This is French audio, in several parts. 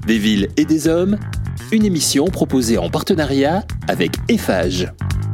Des villes et des hommes, une émission proposée en partenariat avec Eiffage.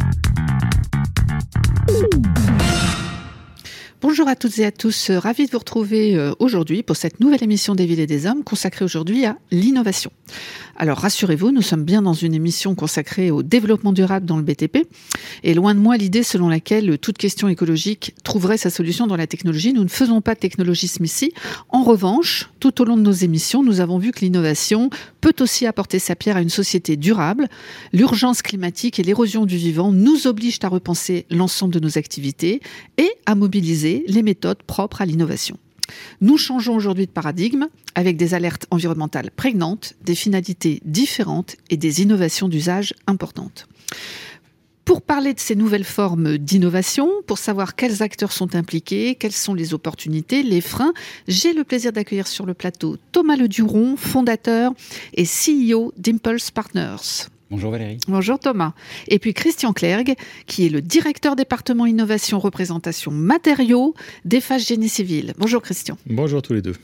Bonjour à toutes et à tous, ravi de vous retrouver aujourd'hui pour cette nouvelle émission des villes et des hommes consacrée aujourd'hui à l'innovation. Alors rassurez-vous, nous sommes bien dans une émission consacrée au développement durable dans le BTP et loin de moi l'idée selon laquelle toute question écologique trouverait sa solution dans la technologie. Nous ne faisons pas de technologisme ici. En revanche, tout au long de nos émissions, nous avons vu que l'innovation peut aussi apporter sa pierre à une société durable. L'urgence climatique et l'érosion du vivant nous obligent à repenser l'ensemble de nos activités et à mobiliser les méthodes propres à l'innovation. Nous changeons aujourd'hui de paradigme avec des alertes environnementales prégnantes, des finalités différentes et des innovations d'usage importantes. Pour parler de ces nouvelles formes d'innovation, pour savoir quels acteurs sont impliqués, quelles sont les opportunités, les freins, j'ai le plaisir d'accueillir sur le plateau Thomas Leduron, fondateur et CEO d'Impulse Partners. Bonjour Valérie. Bonjour Thomas. Et puis Christian Clergue, qui est le directeur département innovation représentation matériaux d'Eiffage Génie Civil. Bonjour Christian. Bonjour tous les deux.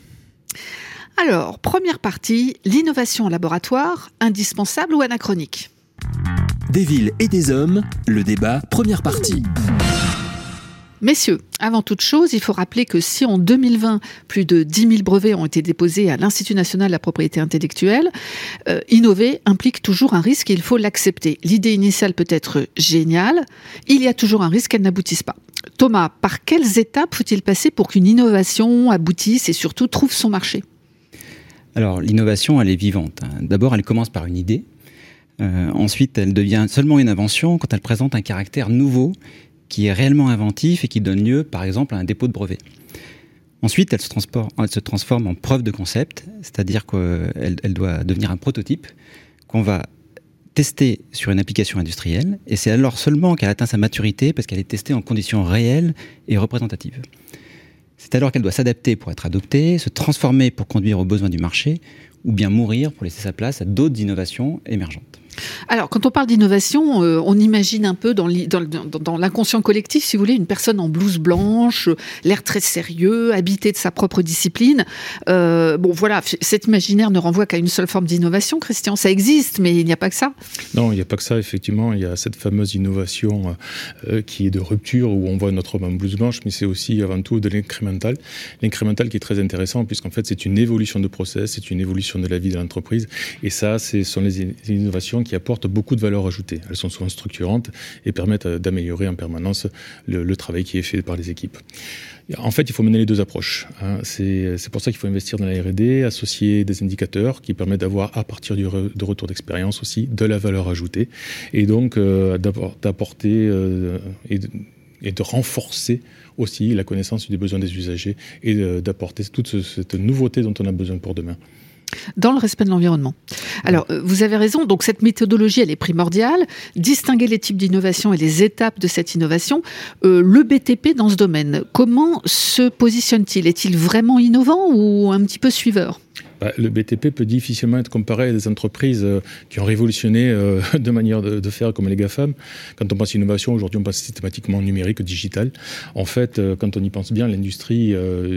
Alors, première partie, l'innovation en laboratoire, indispensable ou anachronique ? Des villes et des hommes, le débat, première partie. Messieurs, avant toute chose, il faut rappeler que si en 2020, plus de 10 000 brevets ont été déposés à l'Institut national de la propriété intellectuelle, innover implique toujours un risque et il faut l'accepter. L'idée initiale peut être géniale, il y a toujours un risque qu'elle n'aboutisse pas. Thomas, par quelles étapes faut-il passer pour qu'une innovation aboutisse et surtout trouve son marché ? Alors, l'innovation, elle est vivante. D'abord, elle commence par une idée. Ensuite, elle devient seulement une invention quand elle présente un caractère nouveau qui est réellement inventif et qui donne lieu, par exemple, à un dépôt de brevet. Ensuite, elle se transforme en preuve de concept, c'est-à-dire qu'elle doit devenir un prototype qu'on va tester sur une application industrielle, et c'est alors seulement qu'elle atteint sa maturité parce qu'elle est testée en conditions réelles et représentatives. C'est alors qu'elle doit s'adapter pour être adoptée, se transformer pour conduire aux besoins du marché, ou bien mourir pour laisser sa place à d'autres innovations émergentes. Alors, quand on parle d'innovation, on imagine un peu dans l'inconscient collectif, si vous voulez, une personne en blouse blanche, l'air très sérieux, habité de sa propre discipline. Bon, voilà, cet imaginaire ne renvoie qu'à une seule forme d'innovation, Christian. Ça existe, mais il n'y a pas que ça. Non, il n'y a pas que ça, effectivement. Il y a cette fameuse innovation qui est de rupture, où on voit notre homme en blouse blanche, mais c'est aussi avant tout de l'incrémental. L'incrémental qui est très intéressant, puisqu'en fait, c'est une évolution de process, c'est une évolution de la vie de l'entreprise. Et ça, ce sont les innovations qui apportent beaucoup de valeur ajoutée. Elles sont souvent structurantes et permettent d'améliorer en permanence le travail qui est fait par les équipes. En fait, il faut mener les deux approches. C'est pour ça qu'il faut investir dans la R&D, associer des indicateurs qui permettent d'avoir, à partir de retour d'expérience aussi, de la valeur ajoutée et donc d'apporter et de renforcer aussi la connaissance des besoins des usagers et d'apporter toute cette nouveauté dont on a besoin pour demain. Dans le respect de l'environnement. Alors, vous avez raison, donc cette méthodologie, elle est primordiale. Distinguer les types d'innovation et les étapes de cette innovation. Le BTP dans ce domaine, comment se positionne-t-il ? Est-il vraiment innovant ou un petit peu suiveur ? Le BTP peut difficilement être comparé à des entreprises qui ont révolutionné de manière de faire comme les GAFAM. Quand on pense innovation, aujourd'hui on pense systématiquement numérique, digital. En fait, quand on y pense bien, l'industrie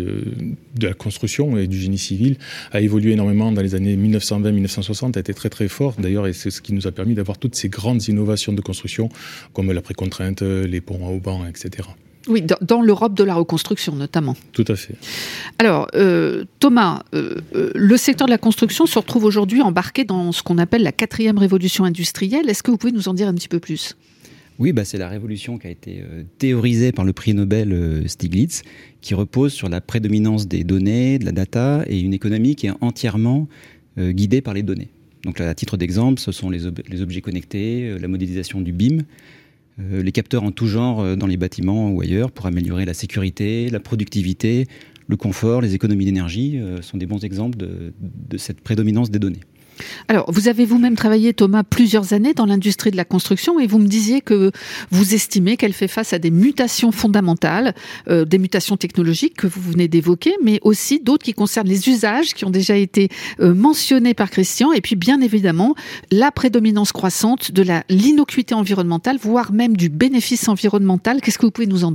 de la construction et du génie civil a évolué énormément dans les années 1920-1960, a été très très fort d'ailleurs, et c'est ce qui nous a permis d'avoir toutes ces grandes innovations de construction comme la précontrainte, les ponts à haubans, etc. Oui, dans l'Europe de la reconstruction notamment. Tout à fait. Alors, Thomas, le secteur de la construction se retrouve aujourd'hui embarqué dans ce qu'on appelle la 4e révolution industrielle. Est-ce que vous pouvez nous en dire un petit peu plus ? Oui, c'est la révolution qui a été théorisée par le prix Nobel Stiglitz, qui repose sur la prédominance des données, de la data, et une économie qui est entièrement guidée par les données. Donc là, à titre d'exemple, ce sont les objets connectés, la modélisation du BIM, les capteurs en tout genre dans les bâtiments ou ailleurs pour améliorer la sécurité, la productivité, le confort, les économies d'énergie sont des bons exemples de cette prédominance des données. Alors, vous avez vous-même travaillé, Thomas, plusieurs années dans l'industrie de la construction et vous me disiez que vous estimez qu'elle fait face à des mutations fondamentales, des mutations technologiques que vous venez d'évoquer, mais aussi d'autres qui concernent les usages qui ont déjà été mentionnés par Christian et puis bien évidemment la prédominance croissante de l'innocuité environnementale, voire même du bénéfice environnemental. Qu'est-ce que vous pouvez nous en dire ?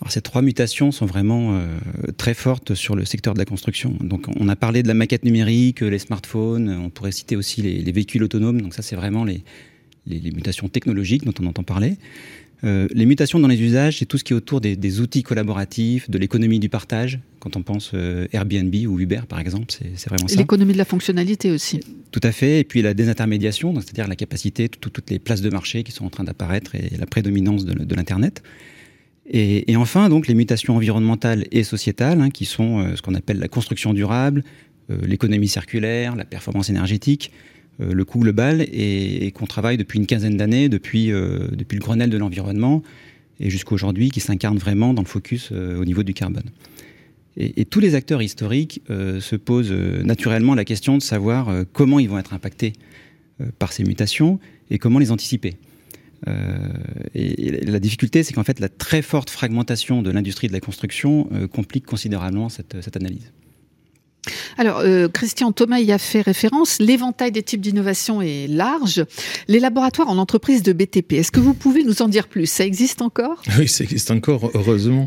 Alors, ces 3 mutations sont vraiment très fortes sur le secteur de la construction. Donc, on a parlé de la maquette numérique, les smartphones, on pourrait citer aussi les véhicules autonomes. Donc ça, c'est vraiment les mutations technologiques dont on entend parler. Les mutations dans les usages, c'est tout ce qui est autour des outils collaboratifs, de l'économie du partage. Quand on pense Airbnb ou Uber, par exemple, c'est vraiment ça. L'économie de la fonctionnalité aussi. Tout à fait. Et puis la désintermédiation, c'est-à-dire la capacité, toutes les places de marché qui sont en train d'apparaître et la prédominance de l'Internet. Et enfin, donc, les mutations environnementales et sociétales, qui sont ce qu'on appelle la construction durable, l'économie circulaire, la performance énergétique, le coût global, et qu'on travaille depuis une quinzaine d'années, depuis le Grenelle de l'environnement, et jusqu'à aujourd'hui, qui s'incarne vraiment dans le focus au niveau du carbone. Et tous les acteurs historiques se posent naturellement la question de savoir comment ils vont être impactés par ces mutations et comment les anticiper. Et la difficulté, c'est qu'en fait, la très forte fragmentation de l'industrie de la construction complique considérablement cette analyse. Alors, Christian, Thomas y a fait référence. L'éventail des types d'innovation est large. Les laboratoires en entreprise de BTP, est-ce que vous pouvez nous en dire plus ? Ça existe encore ? Oui, ça existe encore, heureusement.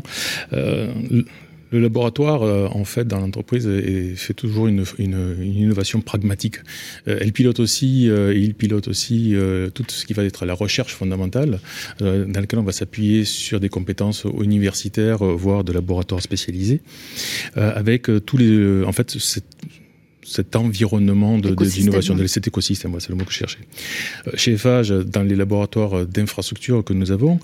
Le laboratoire, en fait, dans l'entreprise, fait toujours une innovation pragmatique. Il pilote aussi tout ce qui va être la recherche fondamentale, dans laquelle on va s'appuyer sur des compétences universitaires, voire de laboratoires spécialisés, avec tous les, en fait, cet environnement d'innovation, de cet écosystème, c'est le mot que je cherchais. Chez Eiffage, dans les laboratoires d'infrastructure que nous avons,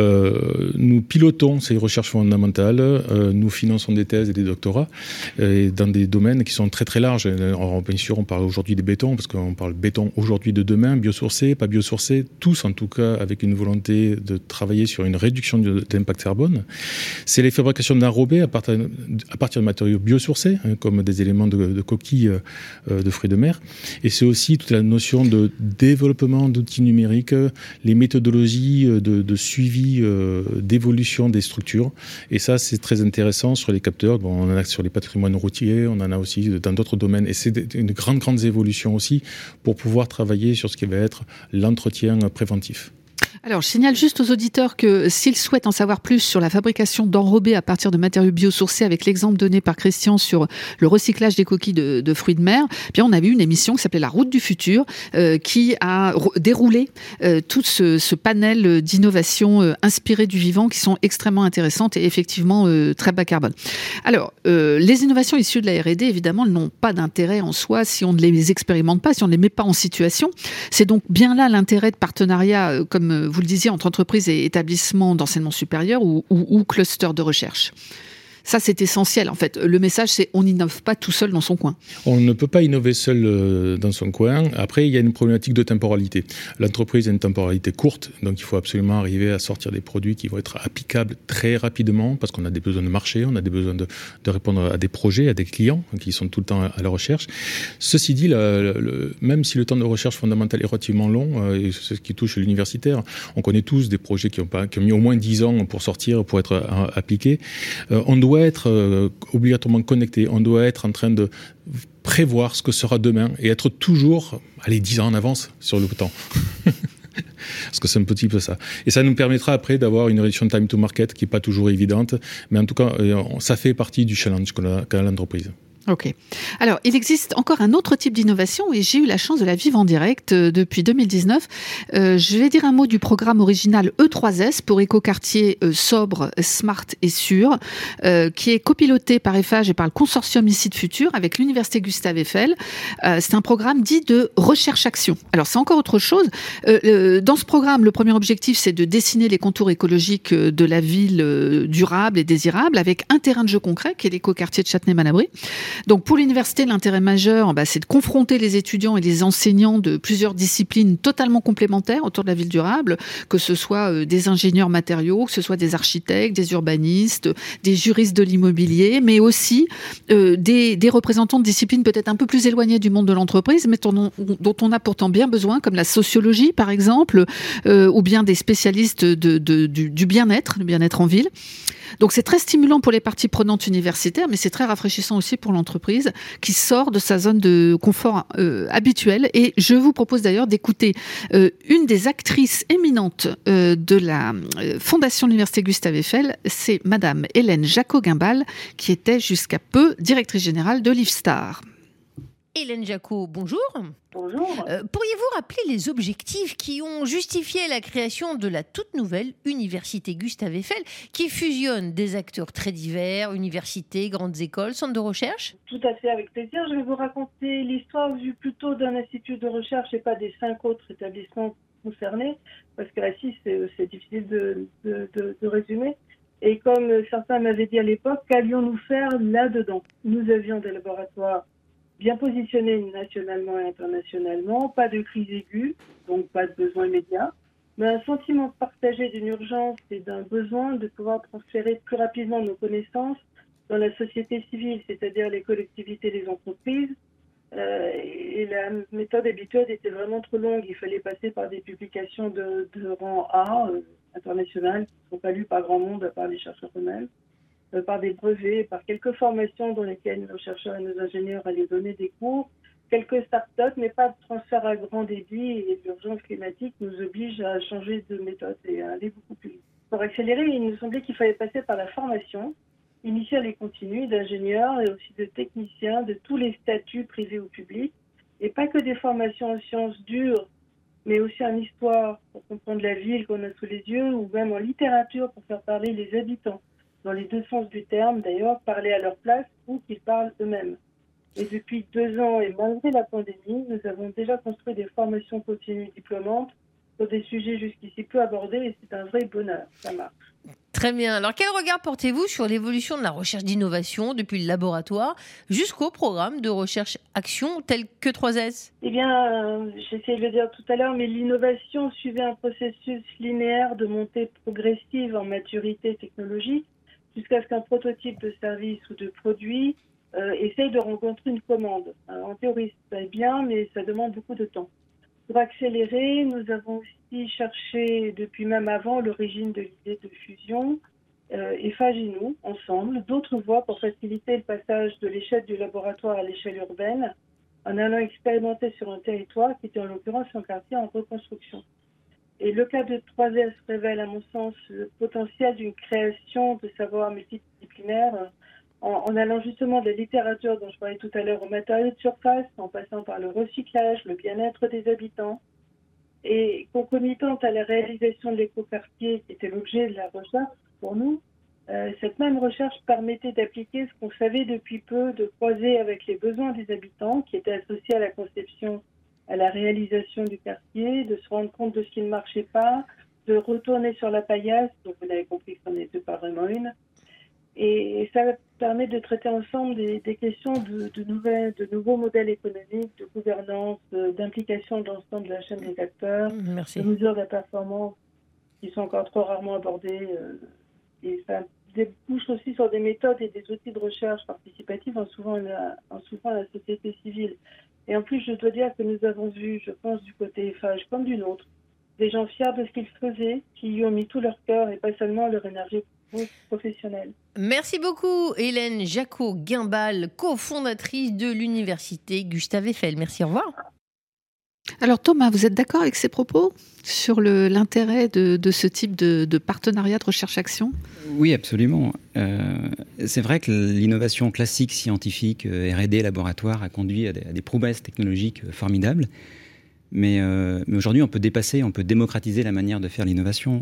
nous pilotons ces recherches fondamentales, nous finançons des thèses et des doctorats dans des domaines qui sont très très larges. Alors, bien sûr, on parle aujourd'hui des bétons, parce qu'on parle béton aujourd'hui de demain, biosourcé, pas biosourcé, tous en tout cas avec une volonté de travailler sur une réduction d'impact carbone. C'est les fabrications d'enrobés à partir de matériaux biosourcés, comme des éléments de coquilles de fruits de mer. Et c'est aussi toute la notion de développement d'outils numériques, les méthodologies de suivi d'évolution des structures. Et ça, c'est très intéressant sur les capteurs. Bon, on en a sur les patrimoines routiers, on en a aussi dans d'autres domaines. Et c'est une grande évolution aussi pour pouvoir travailler sur ce qui va être l'entretien préventif. Alors, je signale juste aux auditeurs que s'ils souhaitent en savoir plus sur la fabrication d'enrobés à partir de matériaux biosourcés, avec l'exemple donné par Christian sur le recyclage des coquilles de fruits de mer, eh bien, on avait une émission qui s'appelait La Route du Futur, qui a déroulé tout ce panel d'innovations inspirées du vivant qui sont extrêmement intéressantes et effectivement très bas carbone. Alors, les innovations issues de la R&D, évidemment, elles n'ont pas d'intérêt en soi si on ne les expérimente pas, si on ne les met pas en situation. C'est donc bien là l'intérêt de partenariat, comme vous le disiez, entre entreprises et établissements d'enseignement supérieur ou clusters de recherche. Ça, c'est essentiel. En fait, le message, c'est on n'innove pas tout seul dans son coin. On ne peut pas innover seul dans son coin. Après, il y a une problématique de temporalité. L'entreprise a une temporalité courte, donc il faut absolument arriver à sortir des produits qui vont être applicables très rapidement, parce qu'on a des besoins de marché, on a des besoins de répondre à des projets, à des clients qui sont tout le temps à la recherche. Ceci dit, même si le temps de recherche fondamentale est relativement long, et c'est ce qui touche l'universitaire, on connaît tous des projets qui ont mis au moins 10 ans pour sortir, pour être appliqués. On doit être obligatoirement connecté, on doit être en train de prévoir ce que sera demain et être toujours, 10 ans en avance sur le temps. Parce que c'est un petit peu ça. Et ça nous permettra après d'avoir une réduction de time to market qui n'est pas toujours évidente, mais en tout cas, ça fait partie du challenge qu'a l'entreprise. Ok. Alors, il existe encore un autre type d'innovation et j'ai eu la chance de la vivre en direct depuis 2019. Je vais dire un mot du programme original E3S pour écoquartier sobre, smart et sûr, qui est copiloté par Eiffage et par le consortium ICIT Futur avec l'université Gustave Eiffel. C'est un programme dit de recherche-action. Alors, c'est encore autre chose. Dans ce programme, le premier objectif, c'est de dessiner les contours écologiques de la ville durable et désirable avec un terrain de jeu concret qui est l'écoquartier de Châtenay-Malabry. Donc pour l'université, l'intérêt majeur, c'est de confronter les étudiants et les enseignants de plusieurs disciplines totalement complémentaires autour de la ville durable, que ce soit des ingénieurs matériaux, que ce soit des architectes, des urbanistes, des juristes de l'immobilier, mais aussi des représentants de disciplines peut-être un peu plus éloignées du monde de l'entreprise, mais dont on a pourtant bien besoin, comme la sociologie par exemple, ou bien des spécialistes du bien-être, le bien-être en ville. Donc c'est très stimulant pour les parties prenantes universitaires, mais c'est très rafraîchissant aussi pour l'entreprise qui sort de sa zone de confort habituelle. Et je vous propose d'ailleurs d'écouter une des actrices éminentes de la Fondation de l'Université Gustave Eiffel, c'est Madame Hélène Jacot-Guimbal, qui était jusqu'à peu directrice générale de l'IFSTAR. Hélène Jacot, bonjour. Bonjour. Pourriez-vous rappeler les objectifs qui ont justifié la création de la toute nouvelle Université Gustave Eiffel, qui fusionne des acteurs très divers, universités, grandes écoles, centres de recherche ? Tout à fait, avec plaisir. Je vais vous raconter l'histoire vue plutôt d'un institut de recherche et pas des 5 autres établissements concernés, parce que là-ci, c'est difficile de résumer. Et comme certains m'avaient dit à l'époque, qu'allions-nous faire là-dedans ? Nous avions des laboratoires bien positionnés nationalement et internationalement, pas de crise aiguë, donc pas de besoin immédiat, mais un sentiment partagé d'une urgence et d'un besoin de pouvoir transférer plus rapidement nos connaissances dans la société civile, c'est-à-dire les collectivités, les entreprises. Et la méthode habituelle était vraiment trop longue. Il fallait passer par des publications de rang A, internationales, qui ne sont pas lues par grand monde, à part les chercheurs eux-mêmes. Par des brevets, par quelques formations dans lesquelles nos chercheurs et nos ingénieurs allaient donner des cours, quelques start-up, mais pas de transfert à grand débit, et l'urgence climatique nous oblige à changer de méthode et à aller beaucoup plus vite. Pour accélérer, il nous semblait qu'il fallait passer par la formation, initiale et continue, d'ingénieurs et aussi de techniciens de tous les statuts privés ou publics, et pas que des formations en sciences dures, mais aussi en histoire pour comprendre la ville qu'on a sous les yeux, ou même en littérature pour faire parler les habitants. Dans les deux sens du terme, d'ailleurs, parler à leur place ou qu'ils parlent eux-mêmes. Et depuis 2 ans, et malgré la pandémie, nous avons déjà construit des formations continues diplômantes sur des sujets jusqu'ici peu abordés, et c'est un vrai bonheur, ça marche. Très bien. Alors, quel regard portez-vous sur l'évolution de la recherche d'innovation depuis le laboratoire jusqu'au programme de recherche-action tel que 3S ? Eh bien, j'essayais de le dire tout à l'heure, mais l'innovation suivait un processus linéaire de montée progressive en maturité technologique, jusqu'à ce qu'un prototype de service ou de produit essaye de rencontrer une commande. Alors, en théorie, c'est bien, mais ça demande beaucoup de temps. Pour accélérer, nous avons aussi cherché, depuis même avant, l'origine de l'idée de fusion, Eiffage et nous, ensemble, d'autres voies pour faciliter le passage de l'échelle du laboratoire à l'échelle urbaine, en allant expérimenter sur un territoire qui était en l'occurrence un quartier en reconstruction. Et le cas de 3S révèle, à mon sens, le potentiel d'une création de savoirs multidisciplinaires en allant justement de la littérature dont je parlais tout à l'heure aux matériaux de surface, en passant par le recyclage, le bien-être des habitants. Et concomitante à la réalisation de l'écoquartier, qui était l'objet de la recherche pour nous, cette même recherche permettait d'appliquer ce qu'on savait depuis peu, de croiser avec les besoins des habitants, qui étaient associés à la conception, à la réalisation du quartier, de se rendre compte de ce qui ne marchait pas, de retourner sur la paillasse, donc vous avez compris que ce n'en était pas vraiment une. Et ça permet de traiter ensemble des questions de nouveaux modèles économiques, de gouvernance, d'implication dans l'ensemble de la chaîne des acteurs, Merci. de mesures de la performance qui sont encore trop rarement abordées. Et ça débouche aussi sur des méthodes et des outils de recherche participative en s'ouvrant à la société civile. Et en plus, je dois dire que nous avons vu, je pense, du côté Eiffage comme du nôtre, des gens fiers de ce qu'ils faisaient, qui y ont mis tout leur cœur et pas seulement leur énergie professionnelle. Merci beaucoup, Hélène Jacot-Guimbal, cofondatrice de l'Université Gustave Eiffel. Merci, au revoir. Alors Thomas, vous êtes d'accord avec ces propos sur l'intérêt de ce type de partenariat de recherche-action ? Oui, absolument. C'est vrai que l'innovation classique scientifique, R&D, laboratoire, a conduit à des prouesses technologiques formidables. Mais aujourd'hui, on peut démocratiser la manière de faire l'innovation.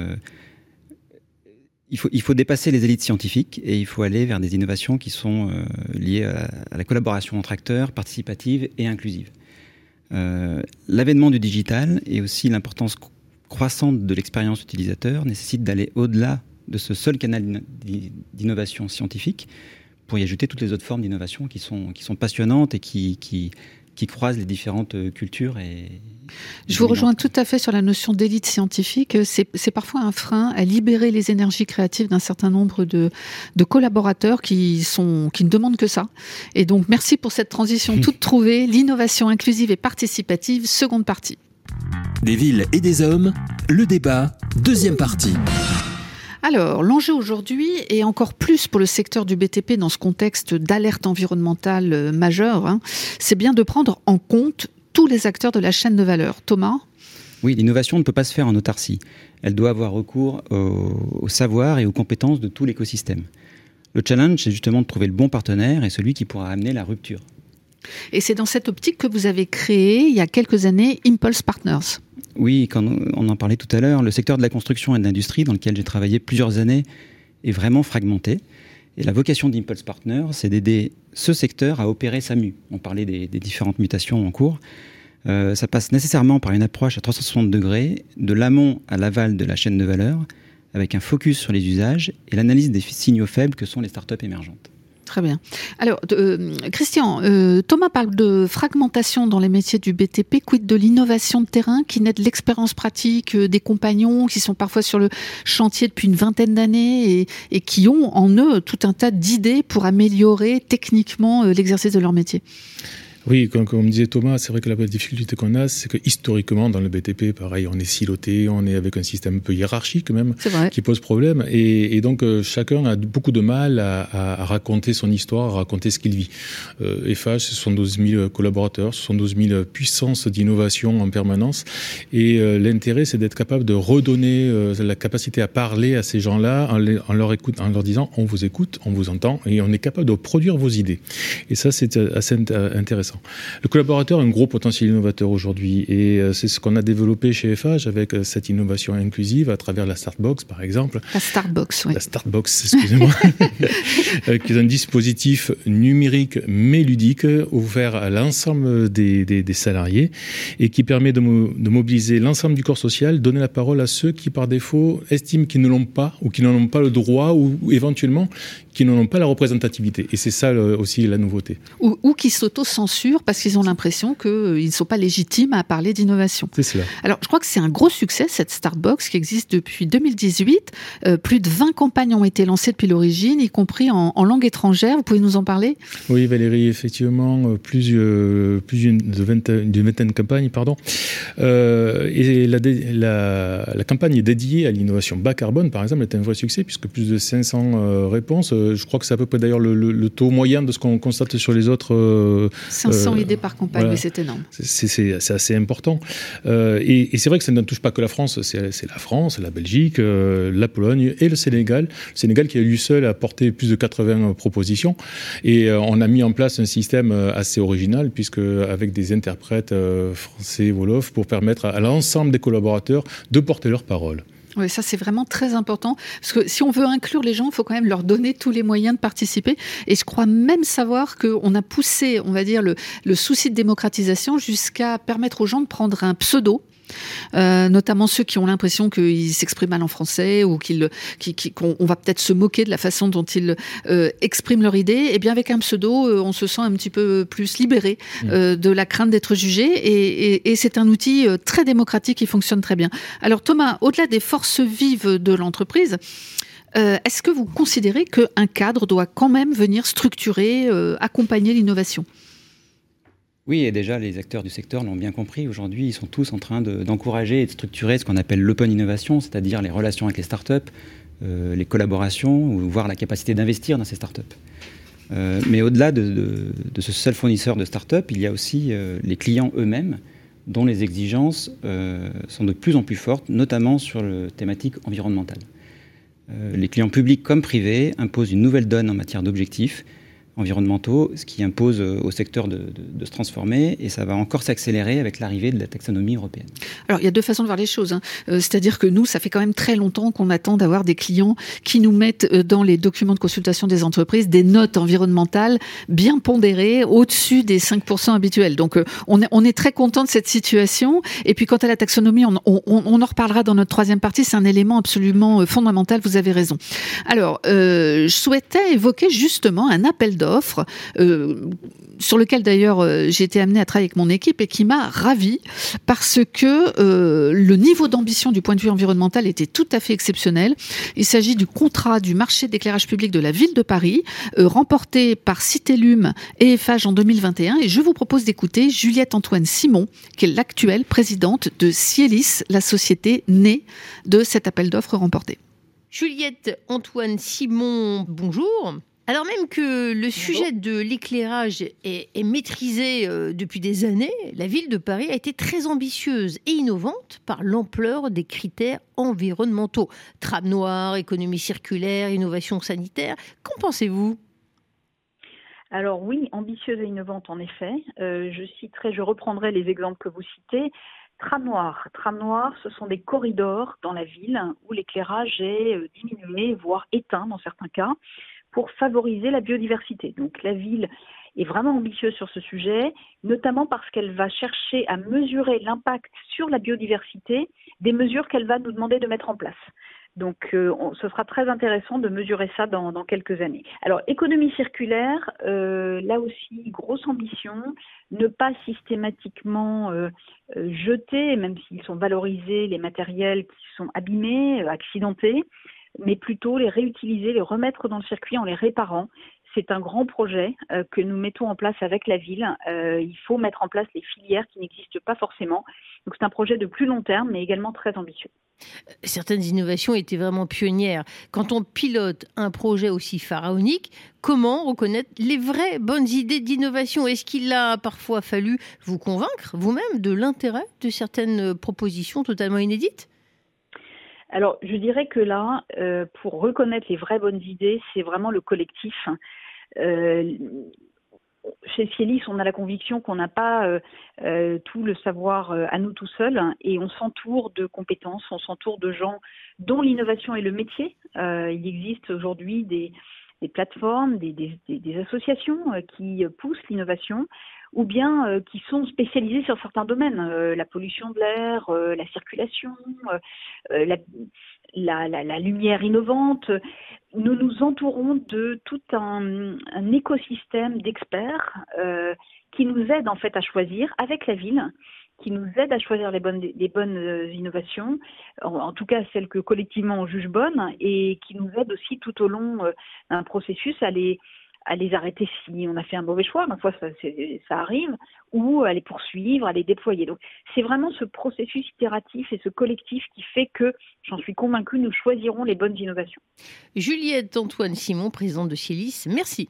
Il faut dépasser les élites scientifiques et il faut aller vers des innovations qui sont liées à la collaboration entre acteurs, participative et inclusive. L'avènement du digital et aussi l'importance croissante de l'expérience utilisateur nécessite d'aller au-delà de ce seul canal d'innovation scientifique pour y ajouter toutes les autres formes d'innovation qui sont passionnantes et qui croisent les différentes cultures. Je vous rejoins tout à fait sur la notion d'élite scientifique. C'est parfois un frein à libérer les énergies créatives d'un certain nombre de collaborateurs qui ne demandent que ça. Et donc, merci pour cette transition toute trouvée. L'innovation inclusive et participative, seconde partie. Des villes et des hommes, le débat, deuxième partie. Alors, l'enjeu aujourd'hui, et encore plus pour le secteur du BTP dans ce contexte d'alerte environnementale majeure, c'est bien de prendre en compte tous les acteurs de la chaîne de valeur. Thomas ? Oui, l'innovation ne peut pas se faire en autarcie. Elle doit avoir recours au savoir et aux compétences de tout l'écosystème. Le challenge, c'est justement de trouver le bon partenaire et celui qui pourra amener la rupture. Et c'est dans cette optique que vous avez créé, il y a quelques années, Impulse Partners. Oui, quand on en parlait tout à l'heure, le secteur de la construction et de l'industrie, dans lequel j'ai travaillé plusieurs années, est vraiment fragmenté. Et la vocation d'Impulse Partners, c'est d'aider ce secteur à opérer sa mue. On parlait des différentes mutations en cours. Ça passe nécessairement par une approche à 360 degrés, de l'amont à l'aval de la chaîne de valeur, avec un focus sur les usages et l'analyse des signaux faibles que sont les startups émergentes. Très bien. Alors, Christian, Thomas parle de fragmentation dans les métiers du BTP. Quid de l'innovation de terrain qui naît de l'expérience pratique des compagnons qui sont parfois sur le chantier depuis une vingtaine d'années et qui ont en eux tout un tas d'idées pour améliorer techniquement l'exercice de leur métier. Oui, comme disait Thomas, c'est vrai que la difficulté qu'on a, c'est que historiquement, dans le BTP, pareil, on est siloté, on est avec un système un peu hiérarchique même, qui pose problème. Et donc, chacun a beaucoup de mal à raconter son histoire, à raconter ce qu'il vit. FH, ce sont 12 000 collaborateurs, ce sont 12 000 puissances d'innovation en permanence. Et l'intérêt, c'est d'être capable de redonner la capacité à parler à ces gens-là en leur disant, on vous écoute, on vous entend, et on est capable de produire vos idées. Et ça, c'est assez intéressant. Le collaborateur a un gros potentiel innovateur aujourd'hui et c'est ce qu'on a développé chez FH avec cette innovation inclusive à travers la Startbox par exemple. La Startbox, oui. La Startbox, excusez-moi, qui est un dispositif numérique mais ludique ouvert à l'ensemble des salariés et qui permet de mobiliser l'ensemble du corps social, donner la parole à ceux qui par défaut estiment qu'ils ne l'ont pas ou qui n'en ont pas le droit ou éventuellement qui n'en ont pas la représentativité. Et c'est ça aussi la nouveauté. Ou qui s'auto-censurent parce qu'ils ont l'impression qu'ils ne sont pas légitimes à parler d'innovation. C'est cela. Alors, je crois que c'est un gros succès, cette Startbox qui existe depuis 2018. Plus de 20 campagnes ont été lancées depuis l'origine, y compris en langue étrangère. Vous pouvez nous en parler ? Oui, Valérie, effectivement, plus d'une vingtaine de campagnes, pardon. Et la campagne est dédiée à l'innovation bas carbone, par exemple, est un vrai succès, puisque plus de 500 réponses. Je crois que c'est à peu près d'ailleurs le taux moyen de ce qu'on constate sur les autres. 500 idées par campagne, voilà. Mais c'est énorme. C'est assez important. Et c'est vrai que ça ne touche pas que la France, c'est la France, la Belgique, la Pologne et le Sénégal. Le Sénégal qui a lui seul apporté plus de 80 propositions. Et on a mis en place un système assez original, puisque avec des interprètes français, wolof, pour permettre à l'ensemble des collaborateurs de porter leur parole. Oui, ça c'est vraiment très important, parce que si on veut inclure les gens, il faut quand même leur donner tous les moyens de participer. Et je crois même savoir qu'on a poussé, on va dire, le souci de démocratisation jusqu'à permettre aux gens de prendre un pseudo. Notamment ceux qui ont l'impression qu'ils s'expriment mal en français ou qu'on va peut-être se moquer de la façon dont ils expriment leur idée. Et bien avec un pseudo, on se sent un petit peu plus libéré de la crainte d'être jugé et c'est un outil très démocratique qui fonctionne très bien. Alors Thomas, au-delà des forces vives de l'entreprise, est-ce que vous considérez qu'un cadre doit quand même venir structurer, accompagner l'innovation ? Oui, et déjà, les acteurs du secteur l'ont bien compris. Aujourd'hui, ils sont tous en train d'encourager et de structurer ce qu'on appelle l'open innovation, c'est-à-dire les relations avec les startups, les collaborations, ou voire la capacité d'investir dans ces startups. Mais au-delà de ce seul fournisseur de startups, il y a aussi les clients eux-mêmes, dont les exigences sont de plus en plus fortes, notamment sur la thématique environnementale. Les clients publics comme privés imposent une nouvelle donne en matière d'objectifs environnementaux, ce qui impose au secteur de se transformer, et ça va encore s'accélérer avec l'arrivée de la taxonomie européenne. Alors, il y a deux façons de voir les choses. C'est-à-dire que nous, ça fait quand même très longtemps qu'on attend d'avoir des clients qui nous mettent dans les documents de consultation des entreprises des notes environnementales bien pondérées, au-dessus des 5% habituels. Donc, on est très content de cette situation. Et puis, quant à la taxonomie, on en reparlera dans notre troisième partie. C'est un élément absolument fondamental. Vous avez raison. Alors, je souhaitais évoquer justement un appel d'offres sur lequel d'ailleurs j'ai été amenée à travailler avec mon équipe et qui m'a ravie parce que le niveau d'ambition du point de vue environnemental était tout à fait exceptionnel. Il s'agit du contrat du marché d'éclairage public de la ville de Paris, remporté par Citélum et FH en 2021, et je vous propose d'écouter Juliette Antoine Simon, qui est l'actuelle présidente de Cielis, la société née de cet appel d'offres remporté. Juliette Antoine Simon, bonjour. Alors même que le sujet de l'éclairage est maîtrisé depuis des années, la ville de Paris a été très ambitieuse et innovante par l'ampleur des critères environnementaux. Tram noir, économie circulaire, innovation sanitaire. Qu'en pensez-vous ? Alors oui, ambitieuse et innovante en effet. Je reprendrai les exemples que vous citez. Tram noir, ce sont des corridors dans la ville où l'éclairage est diminué, voire éteint dans certains cas, pour favoriser la biodiversité. Donc la ville est vraiment ambitieuse sur ce sujet, notamment parce qu'elle va chercher à mesurer l'impact sur la biodiversité des mesures qu'elle va nous demander de mettre en place. Donc ce sera très intéressant de mesurer ça dans quelques années. Alors économie circulaire, là aussi grosse ambition, ne pas systématiquement jeter, même s'ils sont valorisés, les matériels qui sont abîmés, accidentés, mais plutôt les réutiliser, les remettre dans le circuit en les réparant. C'est un grand projet que nous mettons en place avec la ville. Il faut mettre en place les filières qui n'existent pas forcément. Donc c'est un projet de plus long terme, mais également très ambitieux. Certaines innovations étaient vraiment pionnières. Quand on pilote un projet aussi pharaonique, comment reconnaître les vraies bonnes idées d'innovation ? Est-ce qu'il a parfois fallu vous convaincre vous-même de l'intérêt de certaines propositions totalement inédites ? Alors, je dirais que là, pour reconnaître les vraies bonnes idées, c'est vraiment le collectif. Chez Cielis, on a la conviction qu'on n'a pas tout le savoir à nous tout seuls et on s'entoure de compétences, on s'entoure de gens dont l'innovation est le métier. Il existe aujourd'hui des plateformes, des associations qui poussent l'innovation ou bien qui sont spécialisées sur certains domaines, la pollution de l'air, la circulation, la lumière innovante. Nous nous entourons de tout un écosystème d'experts qui nous aident en fait à choisir avec la ville, qui nous aident à choisir les bonnes innovations, en tout cas celles que collectivement on juge bonnes, et qui nous aident aussi tout au long d'un processus à les arrêter si on a fait un mauvais choix, parfois ça arrive, ou à les poursuivre, à les déployer. Donc c'est vraiment ce processus itératif et ce collectif qui fait que, j'en suis convaincue, nous choisirons les bonnes innovations. Juliette Antoine Simon, présidente de Cielis, merci.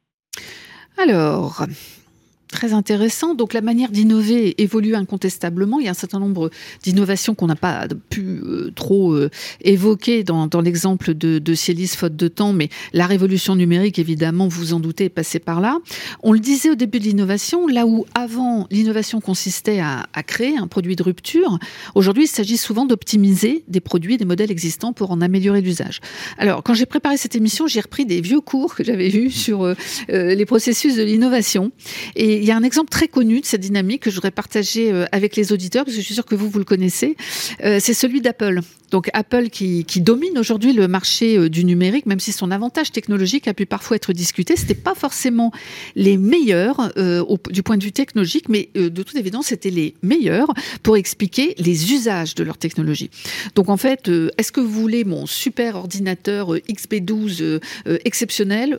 Alors, très intéressant. Donc la manière d'innover évolue incontestablement. Il y a un certain nombre d'innovations qu'on n'a pas pu trop évoquer dans l'exemple de Cielis faute de temps, mais la révolution numérique, évidemment, vous en doutez, est passée par là. On le disait au début de l'innovation, là où avant l'innovation consistait à créer un produit de rupture, aujourd'hui il s'agit souvent d'optimiser des produits, des modèles existants pour en améliorer l'usage. Alors quand j'ai préparé cette émission, j'ai repris des vieux cours que j'avais eus sur les processus de l'innovation, et il y a un exemple très connu de cette dynamique que je voudrais partager avec les auditeurs, parce que je suis sûre que vous le connaissez. C'est celui d'Apple. Donc Apple qui domine aujourd'hui le marché du numérique, même si son avantage technologique a pu parfois être discuté. C'était pas forcément les meilleurs du point de vue technologique, mais de toute évidence, c'était les meilleurs pour expliquer les usages de leur technologie. Donc en fait, est-ce que vous voulez mon super ordinateur XP12 exceptionnel ?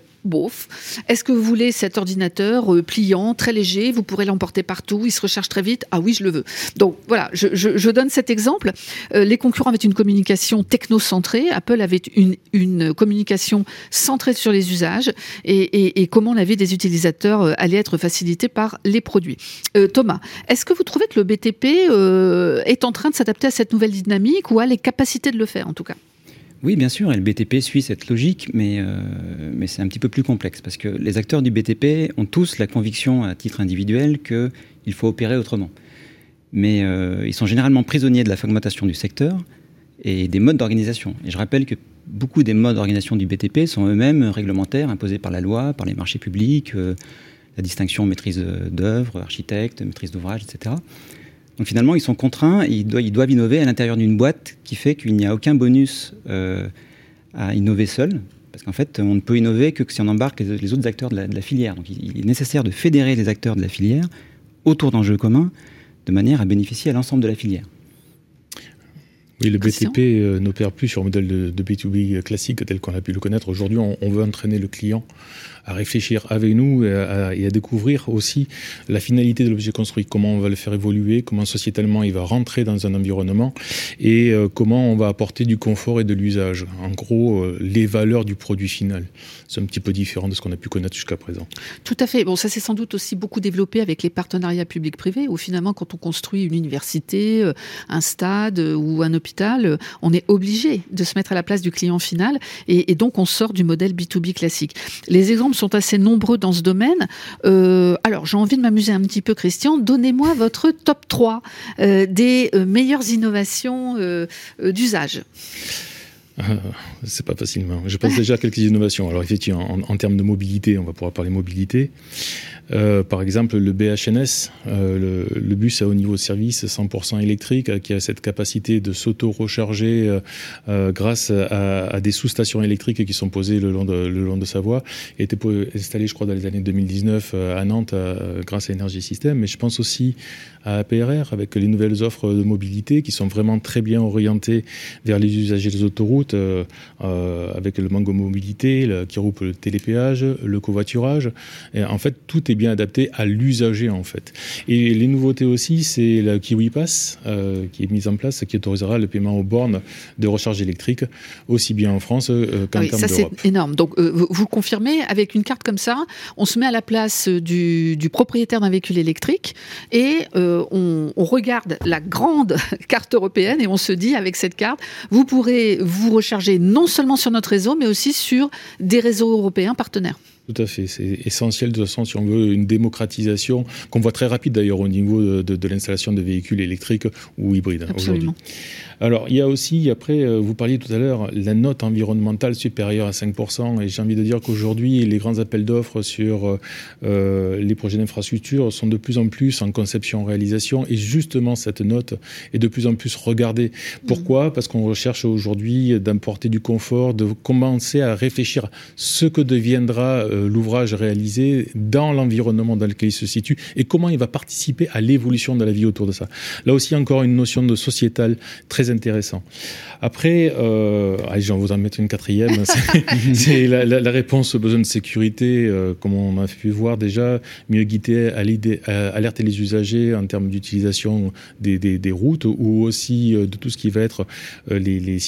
Bof. Est-ce que vous voulez cet ordinateur pliant, très léger, vous pourrez l'emporter partout, il se recharge très vite ? Ah oui, je le veux. Donc voilà, je donne cet exemple. Les concurrents avaient une communication technocentrée, Apple avait une communication centrée sur les usages et comment la vie des utilisateurs allait être facilitée par les produits. Thomas, est-ce que vous trouvez que le BTP est en train de s'adapter à cette nouvelle dynamique ou a les capacités de le faire en tout cas ? Oui, bien sûr, et le BTP suit cette logique, mais c'est un petit peu plus complexe, parce que les acteurs du BTP ont tous la conviction à titre individuel qu'il faut opérer autrement. Mais ils sont généralement prisonniers de la fragmentation du secteur et des modes d'organisation. Et je rappelle que beaucoup des modes d'organisation du BTP sont eux-mêmes réglementaires, imposés par la loi, par les marchés publics, la distinction maîtrise d'œuvre, architecte, maîtrise d'ouvrage, etc. Donc finalement, ils sont contraints, ils doivent innover à l'intérieur d'une boîte qui fait qu'il n'y a aucun bonus à innover seul, parce qu'en fait, on ne peut innover que si on embarque les autres acteurs de la filière. Donc il est nécessaire de fédérer les acteurs de la filière autour d'enjeux communs, de manière à bénéficier à l'ensemble de la filière. Oui, le Christian ? BTP n'opère plus sur le modèle de B2B classique tel qu'on a pu le connaître. Aujourd'hui, on veut entraîner le client à réfléchir avec nous et à découvrir aussi la finalité de l'objet construit, comment on va le faire évoluer, comment sociétalement il va rentrer dans un environnement et comment on va apporter du confort et de l'usage. En gros, les valeurs du produit final. C'est un petit peu différent de ce qu'on a pu connaître jusqu'à présent. Tout à fait. Bon, ça s'est sans doute aussi beaucoup développé avec les partenariats publics-privés, où finalement, quand on construit une université, un stade ou un hôpital, on est obligé de se mettre à la place du client final, et donc on sort du modèle B2B classique. Les exemples sont assez nombreux dans ce domaine. Alors, j'ai envie de m'amuser un petit peu, Christian. Donnez-moi votre top 3 des meilleures innovations d'usage. C'est pas facile. Je pense déjà à quelques innovations. Alors effectivement, en termes de mobilité, on va pouvoir parler mobilité. Par exemple, le BHNS, le bus à haut niveau de service 100% électrique, qui a cette capacité de s'auto-recharger grâce à des sous-stations électriques qui sont posées le long de sa voie, a été installé, je crois, dans les années 2019 à Nantes grâce à Énergie Système. Mais je pense aussi à APRR avec les nouvelles offres de mobilité qui sont vraiment très bien orientées vers les usagers des autoroutes, avec le Mango Mobilité, qui regroupe le télépéage, le covoiturage. Et en fait, tout est bien adapté à l'usager en fait. Et les nouveautés aussi, c'est la Kiwi Pass qui est mise en place, qui autorisera le paiement aux bornes de recharge électrique, aussi bien en France qu'en termes d'Europe. Ça c'est énorme. Donc vous confirmez, avec une carte comme ça, on se met à la place du propriétaire d'un véhicule électrique et on regarde la grande carte européenne et on se dit, avec cette carte, vous pourrez vous recharger non seulement sur notre réseau, mais aussi sur des réseaux européens partenaires. Tout à fait, c'est essentiel de toute façon si on veut une démocratisation, qu'on voit très rapide d'ailleurs au niveau de l'installation de véhicules électriques ou hybrides aujourd'hui. Alors il y a aussi, après vous parliez tout à l'heure, la note environnementale supérieure à 5%, et j'ai envie de dire qu'aujourd'hui les grands appels d'offres sur les projets d'infrastructure sont de plus en plus en conception-réalisation, et justement cette note est de plus en plus regardée. Pourquoi ? Parce qu'on recherche aujourd'hui d'apporter du confort, de commencer à réfléchir à ce que deviendra l'ouvrage réalisé dans l'environnement dans lequel il se situe et comment il va participer à l'évolution de la vie autour de ça. Là aussi, encore une notion de sociétale très intéressante. Après, j'en voudrais mettre une quatrième, c'est la réponse aux besoins de sécurité, comme on a pu voir déjà, mieux guider, alerter les usagers en termes d'utilisation des routes, ou aussi de tout ce qui va être la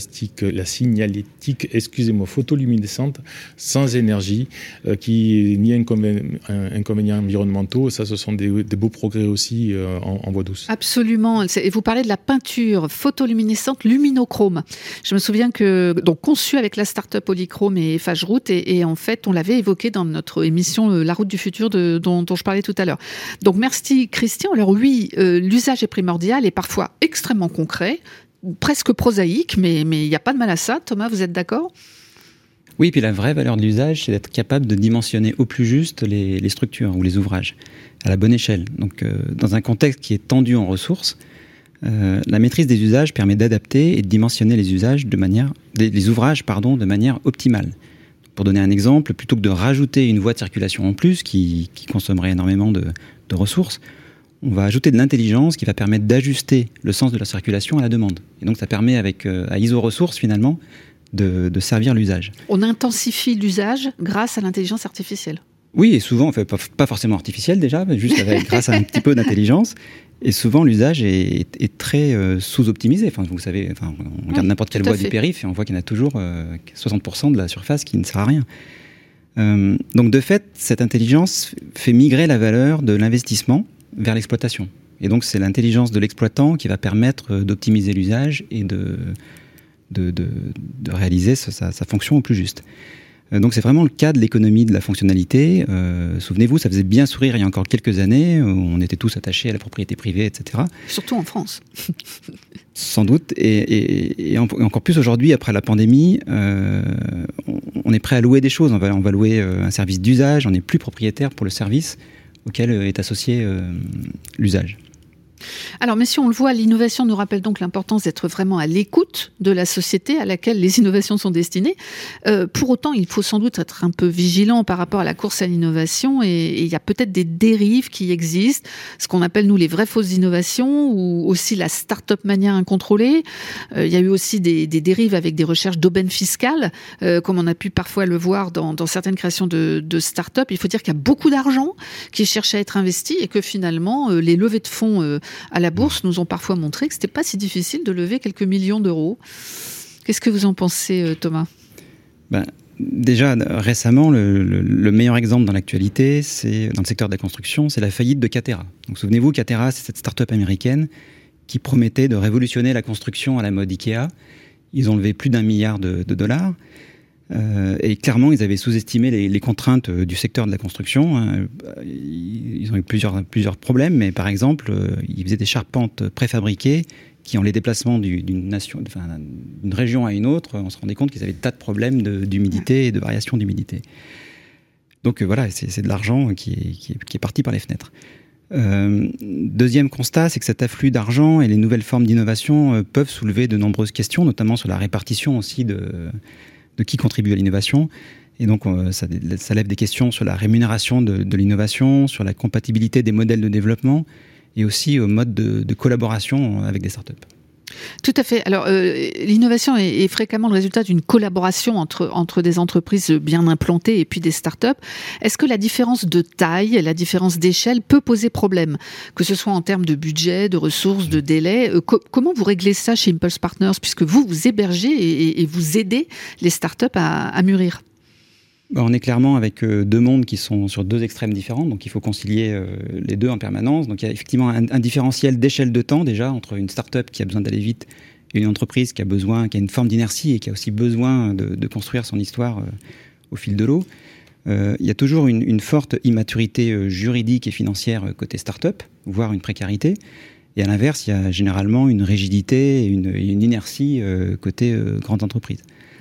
signalétique, photoluminescente, sans énergie, qui ni inconvénients environnementaux. Ça, ce sont des beaux progrès aussi en voie douce. Absolument. Et vous parlez de la peinture photoluminescente luminochrome. Je me souviens donc conçue avec la start-up Polychrome et FageRoute, et en fait, on l'avait évoqué dans notre émission La route du futur dont je parlais tout à l'heure. Donc merci Christian. Alors oui, l'usage est primordial et parfois extrêmement concret, presque prosaïque, mais il n'y a pas de mal à ça. Thomas, vous êtes d'accord ? Oui, puis la vraie valeur de l'usage, c'est d'être capable de dimensionner au plus juste les structures ou les ouvrages à la bonne échelle. Donc, dans un contexte qui est tendu en ressources, la maîtrise des usages permet d'adapter et de dimensionner les ouvrages de manière optimale. Pour donner un exemple, plutôt que de rajouter une voie de circulation en plus qui consommerait énormément de ressources, on va ajouter de l'intelligence qui va permettre d'ajuster le sens de la circulation à la demande. Et donc, ça permet à iso-ressources, finalement, de servir l'usage. On intensifie l'usage grâce à l'intelligence artificielle. Oui, et souvent, pas forcément artificielle déjà, mais juste grâce à un petit peu d'intelligence. Et souvent, l'usage est très sous-optimisé. Enfin, vous savez, on regarde n'importe quelle voie du périph' et on voit qu'il y en a toujours 60% de la surface qui ne sert à rien. Donc, de fait, cette intelligence fait migrer la valeur de l'investissement vers l'exploitation. Et donc, c'est l'intelligence de l'exploitant qui va permettre d'optimiser l'usage et de réaliser sa fonction au plus juste. Donc c'est vraiment le cas de l'économie de la fonctionnalité. Souvenez-vous, ça faisait bien sourire il y a encore quelques années, où on était tous attachés à la propriété privée, etc. Surtout en France. Sans doute, et encore plus aujourd'hui, après la pandémie, on est prêt à louer des choses. On va louer un service d'usage, on n'est plus propriétaire pour le service auquel est associé l'usage. Alors, messieurs, on le voit, l'innovation nous rappelle donc l'importance d'être vraiment à l'écoute de la société à laquelle les innovations sont destinées. Pour autant, il faut sans doute être un peu vigilant par rapport à la course à l'innovation et il y a peut-être des dérives qui existent, ce qu'on appelle, nous, les vraies fausses innovations ou aussi la start-up mania incontrôlée. Il y a eu aussi des dérives avec des recherches d'aubaine fiscale, comme on a pu parfois le voir dans certaines créations de start-up. Il faut dire qu'il y a beaucoup d'argent qui cherche à être investi et que finalement, les levées de fonds à la bourse nous ont parfois montré que c'était pas si difficile de lever quelques millions d'euros. Qu'est-ce que vous en pensez, Thomas ? Déjà, récemment, le meilleur exemple dans l'actualité, c'est dans le secteur de la construction, c'est la faillite de Catera. Donc, souvenez-vous, Catera, c'est cette start-up américaine qui promettait de révolutionner la construction à la mode Ikea. Ils ont levé plus d'1 milliard de dollars. Et clairement, ils avaient sous-estimé les contraintes du secteur de la construction. Ils ont eu plusieurs problèmes, mais par exemple, ils faisaient des charpentes préfabriquées qui, en les déplacements d'une région à une autre, on se rendait compte qu'ils avaient des tas de problèmes d'humidité et de variation d'humidité. Donc voilà, c'est de l'argent qui est parti par les fenêtres. Deuxième constat, c'est que cet afflux d'argent et les nouvelles formes d'innovation peuvent soulever de nombreuses questions, notamment sur la répartition aussi de qui contribue à l'innovation. Et donc, ça lève des questions sur la rémunération de l'innovation, sur la compatibilité des modèles de développement et aussi au mode de collaboration avec des startups. Tout à fait. Alors, l'innovation est fréquemment le résultat d'une collaboration entre des entreprises bien implantées et puis des startups. Est-ce que la différence de taille, la différence d'échelle peut poser problème, que ce soit en termes de budget, de ressources, de délai? Comment vous réglez ça chez Impulse Partners, puisque vous hébergez et vous aidez les startups à mûrir? On est clairement avec deux mondes qui sont sur deux extrêmes différents, donc il faut concilier les deux en permanence. Donc il y a effectivement un différentiel d'échelle de temps déjà entre une start-up qui a besoin d'aller vite et une entreprise qui a une forme d'inertie et qui a aussi besoin de construire son histoire au fil de l'eau. Il y a toujours une forte immaturité juridique et financière côté start-up, voire une précarité. Et à l'inverse, il y a généralement une rigidité et une inertie côté grande entreprise.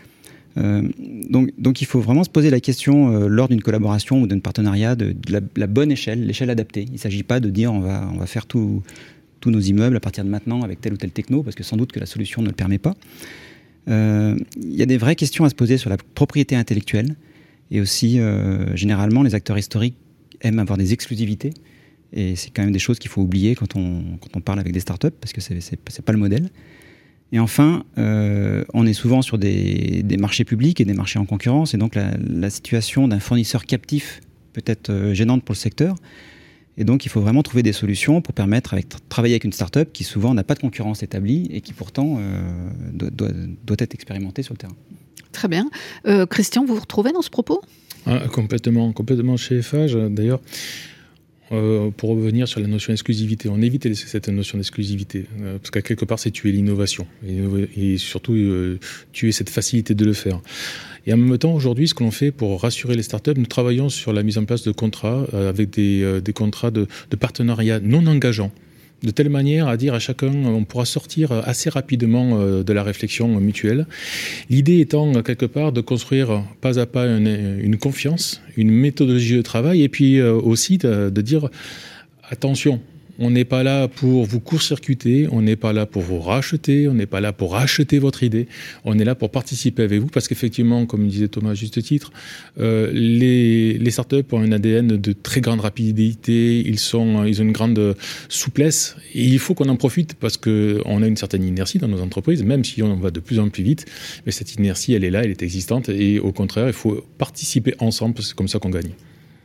Donc il faut vraiment se poser la question lors d'une collaboration ou d'un partenariat de la bonne échelle, l'échelle adaptée. Il ne s'agit pas de dire on va faire tous nos immeubles à partir de maintenant avec telle ou telle techno, parce que sans doute que la solution ne le permet pas. Il y a des vraies questions à se poser sur la propriété intellectuelle et aussi généralement les acteurs historiques aiment avoir des exclusivités et c'est quand même des choses qu'il faut oublier quand on parle avec des startups parce que c'est pas le modèle. Et enfin, on est souvent sur des marchés publics et des marchés en concurrence. Et donc, la situation d'un fournisseur captif peut être gênante pour le secteur. Et donc, il faut vraiment trouver des solutions pour permettre de travailler avec une start-up qui souvent n'a pas de concurrence établie et qui pourtant doit être expérimentée sur le terrain. Très bien. Christian, vous vous retrouvez dans ce propos ? Complètement chez Eiffage. D'ailleurs, pour revenir sur la notion d'exclusivité, on évite cette notion d'exclusivité, parce qu'à quelque part c'est tuer l'innovation, et surtout tuer cette facilité de le faire. Et en même temps, aujourd'hui, ce que l'on fait pour rassurer les startups, nous travaillons sur la mise en place de contrats, avec des contrats de partenariat non engageants, de telle manière à dire à chacun, on pourra sortir assez rapidement de la réflexion mutuelle. L'idée étant, quelque part, de construire pas à pas une confiance, une méthodologie de travail, et puis aussi de dire, attention, on n'est pas là pour vous court-circuiter, on n'est pas là pour vous racheter, on n'est pas là pour racheter votre idée, on est là pour participer avec vous, parce qu'effectivement, comme disait Thomas à juste titre, les startups ont un ADN de très grande rapidité, ils ont une grande souplesse, et il faut qu'on en profite, parce qu'on a une certaine inertie dans nos entreprises, même si on va de plus en plus vite, mais cette inertie, elle est là, elle est existante, et au contraire, il faut participer ensemble, parce que c'est comme ça qu'on gagne.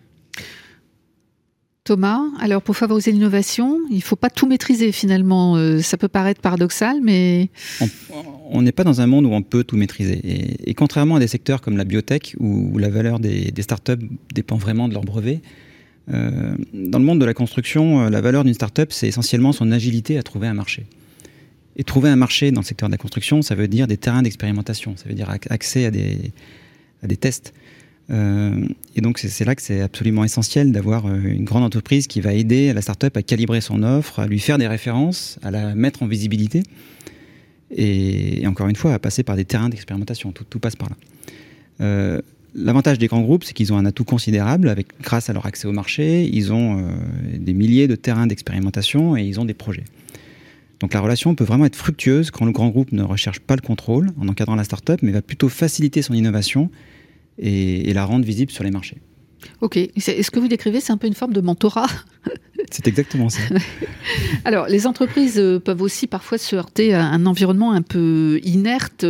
Thomas, alors pour favoriser l'innovation, il ne faut pas tout maîtriser finalement. Ça peut paraître paradoxal, mais... On n'est pas dans un monde où on peut tout maîtriser. Et contrairement à des secteurs comme la biotech, où la valeur des startups dépend vraiment de leur brevet, dans le monde de la construction, la valeur d'une startup, c'est essentiellement son agilité à trouver un marché. Et trouver un marché dans le secteur de la construction, ça veut dire des terrains d'expérimentation, ça veut dire accès à des tests. Et donc c'est là que c'est absolument essentiel d'avoir une grande entreprise qui va aider la start-up à calibrer son offre, à lui faire des références, à la mettre en visibilité et encore une fois à passer par des terrains d'expérimentation. Tout passe par là. l'avantage des grands groupes, c'est qu'ils ont un atout considérable grâce à leur accès au marché. Ils ont des milliers de terrains d'expérimentation et ils ont des projets. Donc la relation peut vraiment être fructueuse quand le grand groupe ne recherche pas le contrôle en encadrant la start-up, mais va plutôt faciliter son innovation et la rendre visible sur les marchés. Ok. Est-ce que vous décrivez, c'est un peu une forme de mentorat ? C'est exactement ça. Alors, les entreprises peuvent aussi parfois se heurter à un environnement un peu inerte,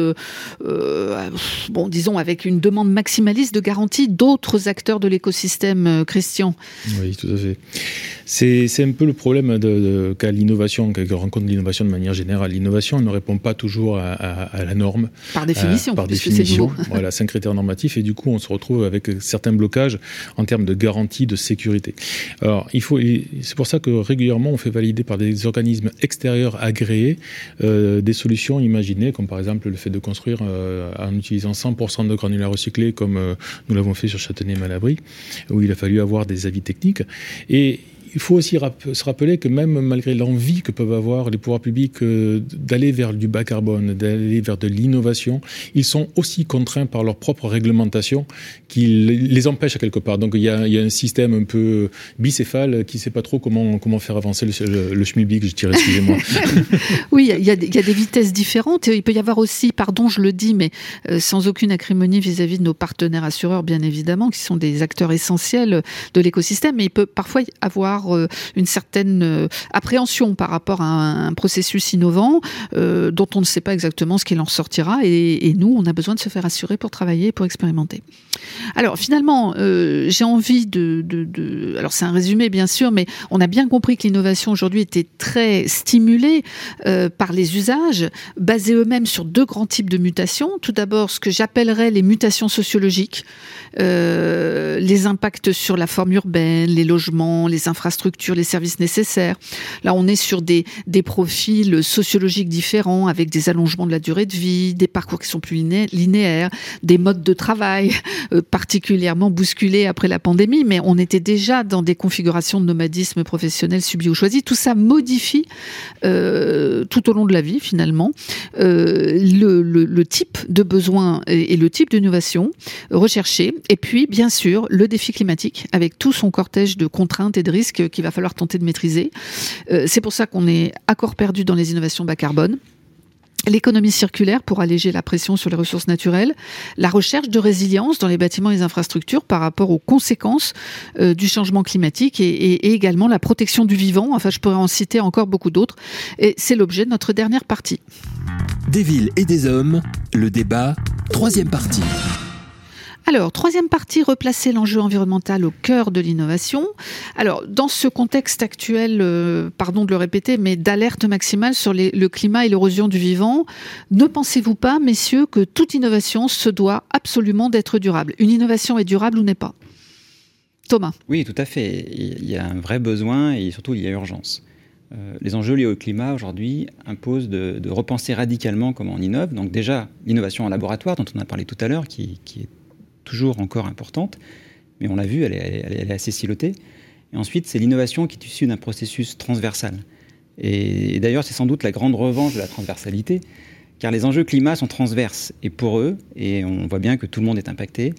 disons avec une demande maximaliste de garantie d'autres acteurs de l'écosystème, Christian. Oui, tout à fait. C'est un peu le problème qu'a l'innovation, que rencontre l'innovation de manière générale. L'innovation ne répond pas toujours à la norme. Par définition. C'est nouveau. Voilà, 5 critères normatifs, et du coup, on se retrouve avec certains blocages en termes de garantie de sécurité. Alors, c'est pour ça que régulièrement, on fait valider par des organismes extérieurs agréés des solutions imaginées, comme par exemple le fait de construire en utilisant 100% de granulats recyclés, comme nous l'avons fait sur Châtenay-Malabry, où il a fallu avoir des avis techniques. Et il faut aussi se rappeler que même malgré l'envie que peuvent avoir les pouvoirs publics d'aller vers du bas carbone, d'aller vers de l'innovation, ils sont aussi contraints par leur propre réglementation qui les empêche à quelque part. Donc il y a un système un peu bicéphale qui ne sait pas trop comment faire avancer le schmilblick, je dirais, excusez-moi. Oui, il y a des vitesses différentes. Il peut y avoir aussi, pardon, je le dis, mais sans aucune acrimonie vis-à-vis de nos partenaires assureurs, bien évidemment, qui sont des acteurs essentiels de l'écosystème, mais il peut parfois y avoir une certaine appréhension par rapport à un processus innovant dont on ne sait pas exactement ce qu'il en sortira, et nous, on a besoin de se faire assurer pour travailler, pour expérimenter. Alors finalement, j'ai envie alors c'est un résumé bien sûr, mais on a bien compris que l'innovation aujourd'hui était très stimulée par les usages, basés eux-mêmes sur 2 grands types de mutations. Tout d'abord, ce que j'appellerais les mutations sociologiques, les impacts sur la forme urbaine, les logements, les infrastructures, les services nécessaires. Là, on est sur des profils sociologiques différents, avec des allongements de la durée de vie, des parcours qui sont plus linéaires, des modes de travail particulièrement bousculés après la pandémie, mais on était déjà dans des configurations de nomadisme professionnel subi ou choisi. Tout ça modifie tout au long de la vie, finalement, le type de besoin et le type d'innovation recherché. Et puis, bien sûr, le défi climatique, avec tout son cortège de contraintes et de risques qu'il va falloir tenter de maîtriser. C'est pour ça qu'on est à corps perdu dans les innovations bas carbone. L'économie circulaire pour alléger la pression sur les ressources naturelles, la recherche de résilience dans les bâtiments et les infrastructures par rapport aux conséquences du changement climatique et également la protection du vivant. Enfin, je pourrais en citer encore beaucoup d'autres. Et c'est l'objet de notre dernière partie. Des villes et des hommes, le débat, 3e partie. Alors, 3e partie, replacer l'enjeu environnemental au cœur de l'innovation. Alors, dans ce contexte actuel, pardon de le répéter, mais d'alerte maximale sur le climat et l'érosion du vivant, ne pensez-vous pas, messieurs, que toute innovation se doit absolument d'être durable ? Une innovation est durable ou n'est pas ? Thomas ? Oui, tout à fait. Il y a un vrai besoin et surtout, il y a urgence. Les enjeux liés au climat aujourd'hui imposent de repenser radicalement comment on innove. Donc déjà, l'innovation en laboratoire, dont on a parlé tout à l'heure, qui est toujours encore importante, mais on l'a vu, elle est assez silotée. Et ensuite, c'est l'innovation qui est issue d'un processus transversal. Et d'ailleurs, c'est sans doute la grande revanche de la transversalité, car les enjeux climat sont transverses et poreux, et on voit bien que tout le monde est impacté.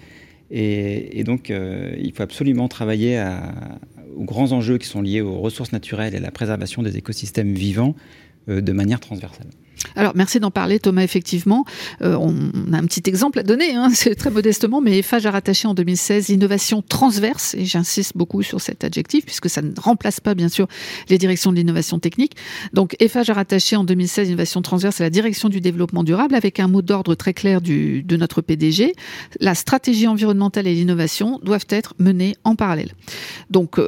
Et donc, il faut absolument travailler aux grands enjeux qui sont liés aux ressources naturelles et à la préservation des écosystèmes vivants de manière transversale. Alors, merci d'en parler, Thomas, effectivement. On a un petit exemple à donner, c'est très modestement, mais Eiffage a rattaché en 2016 l'innovation transverse, et j'insiste beaucoup sur cet adjectif, puisque ça ne remplace pas, bien sûr, les directions de l'innovation technique. Donc, Eiffage a rattaché en 2016 l'innovation transverse à la direction du développement durable, avec un mot d'ordre très clair de notre PDG. La stratégie environnementale et l'innovation doivent être menées en parallèle. Donc,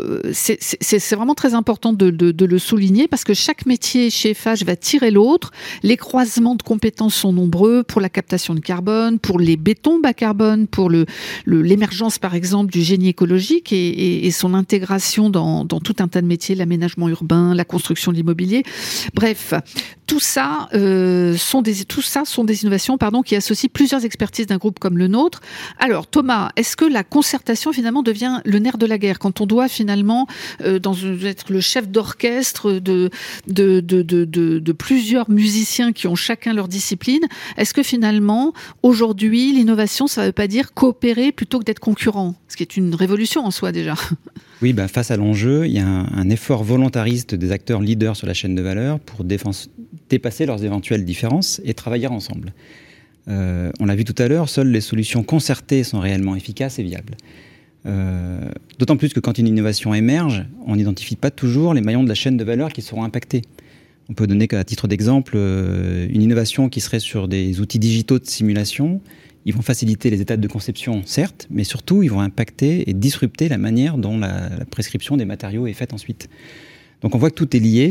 c'est vraiment très important de le souligner, parce que chaque métier chez Eiffage va tirer l'autre. Les croisements de compétences sont nombreux pour la captation de carbone, pour les bétons bas carbone, pour l'émergence par exemple du génie écologique et son intégration dans tout un tas de métiers, l'aménagement urbain, la construction de l'immobilier. Bref, tout ça sont des innovations qui associent plusieurs expertises d'un groupe comme le nôtre. Alors Thomas, est-ce que la concertation finalement devient le nerf de la guerre quand on doit finalement être le chef d'orchestre de plusieurs acteurs musiciens qui ont chacun leur discipline. Est-ce que finalement, aujourd'hui, l'innovation, ça ne veut pas dire coopérer plutôt que d'être concurrent, ce qui est une révolution en soi déjà? Oui, face à l'enjeu, il y a un effort volontariste des acteurs leaders sur la chaîne de valeur pour dépasser leurs éventuelles différences et travailler ensemble. On l'a vu tout à l'heure, seules les solutions concertées sont réellement efficaces et viables. D'autant plus que quand une innovation émerge, on n'identifie pas toujours les maillons de la chaîne de valeur qui seront impactés. On peut donner qu'à titre d'exemple, une innovation qui serait sur des outils digitaux de simulation. Ils vont faciliter les étapes de conception, certes, mais surtout, ils vont impacter et disrupter la manière dont la prescription des matériaux est faite ensuite. Donc on voit que tout est lié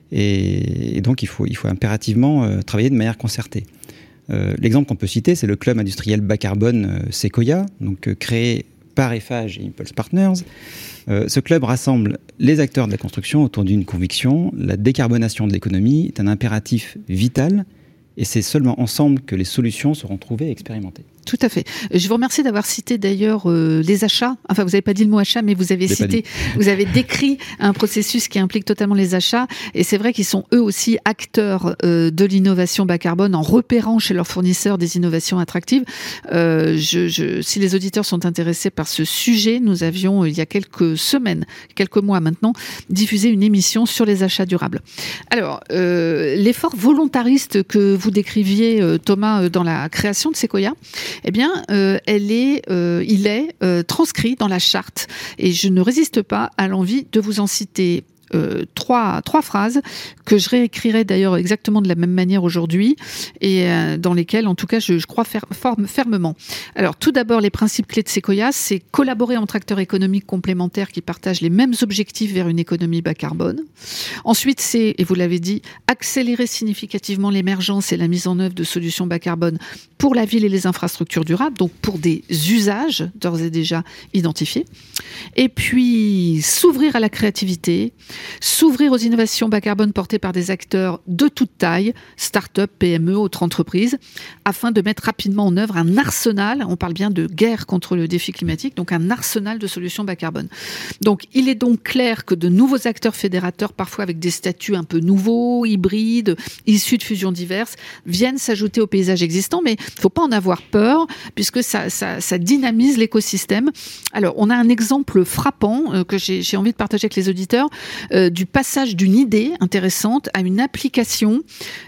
et donc il faut impérativement travailler de manière concertée. L'exemple qu'on peut citer, c'est le club industriel bas carbone Sequoia, donc créé par Eiffage et Impulse Partners. Ce club rassemble les acteurs de la construction autour d'une conviction: la décarbonation de l'économie est un impératif vital et c'est seulement ensemble que les solutions seront trouvées et expérimentées. Tout à fait. Je vous remercie d'avoir cité d'ailleurs les achats. Enfin, vous n'avez pas dit le mot achat, mais vous avez décrit un processus qui implique totalement les achats. Et c'est vrai qu'ils sont eux aussi acteurs de l'innovation bas carbone en repérant chez leurs fournisseurs des innovations attractives. Si les auditeurs sont intéressés par ce sujet, nous avions, il y a quelques mois maintenant, diffusé une émission sur les achats durables. Alors, l'effort volontariste que vous décriviez, Thomas, dans la création de Sequoia, eh bien, il est transcrit dans la charte. Et je ne résiste pas à l'envie de vous en citer trois phrases que je réécrirai d'ailleurs exactement de la même manière aujourd'hui et dans lesquelles, en tout cas, je crois fermement. Alors, tout d'abord, les principes clés de Sequoia, c'est collaborer entre acteurs économiques complémentaires qui partagent les mêmes objectifs vers une économie bas carbone. Ensuite, c'est, et vous l'avez dit, accélérer significativement l'émergence et la mise en œuvre de solutions bas carbone pour la ville et les infrastructures durables, donc pour des usages d'ores et déjà identifiés. Et puis, s'ouvrir à la créativité, s'ouvrir aux innovations bas carbone portées par des acteurs de toute taille, start-up, PME, autres entreprises, afin de mettre rapidement en œuvre un arsenal, on parle bien de guerre contre le défi climatique, donc un arsenal de solutions bas carbone. Donc il est donc clair que de nouveaux acteurs fédérateurs, parfois avec des statuts un peu nouveaux, hybrides, issus de fusions diverses, viennent s'ajouter au paysage existant, mais il ne faut pas en avoir peur, puisque ça dynamise l'écosystème. Alors on a un exemple frappant que j'ai envie de partager avec les auditeurs, du passage d'une idée intéressante à une application,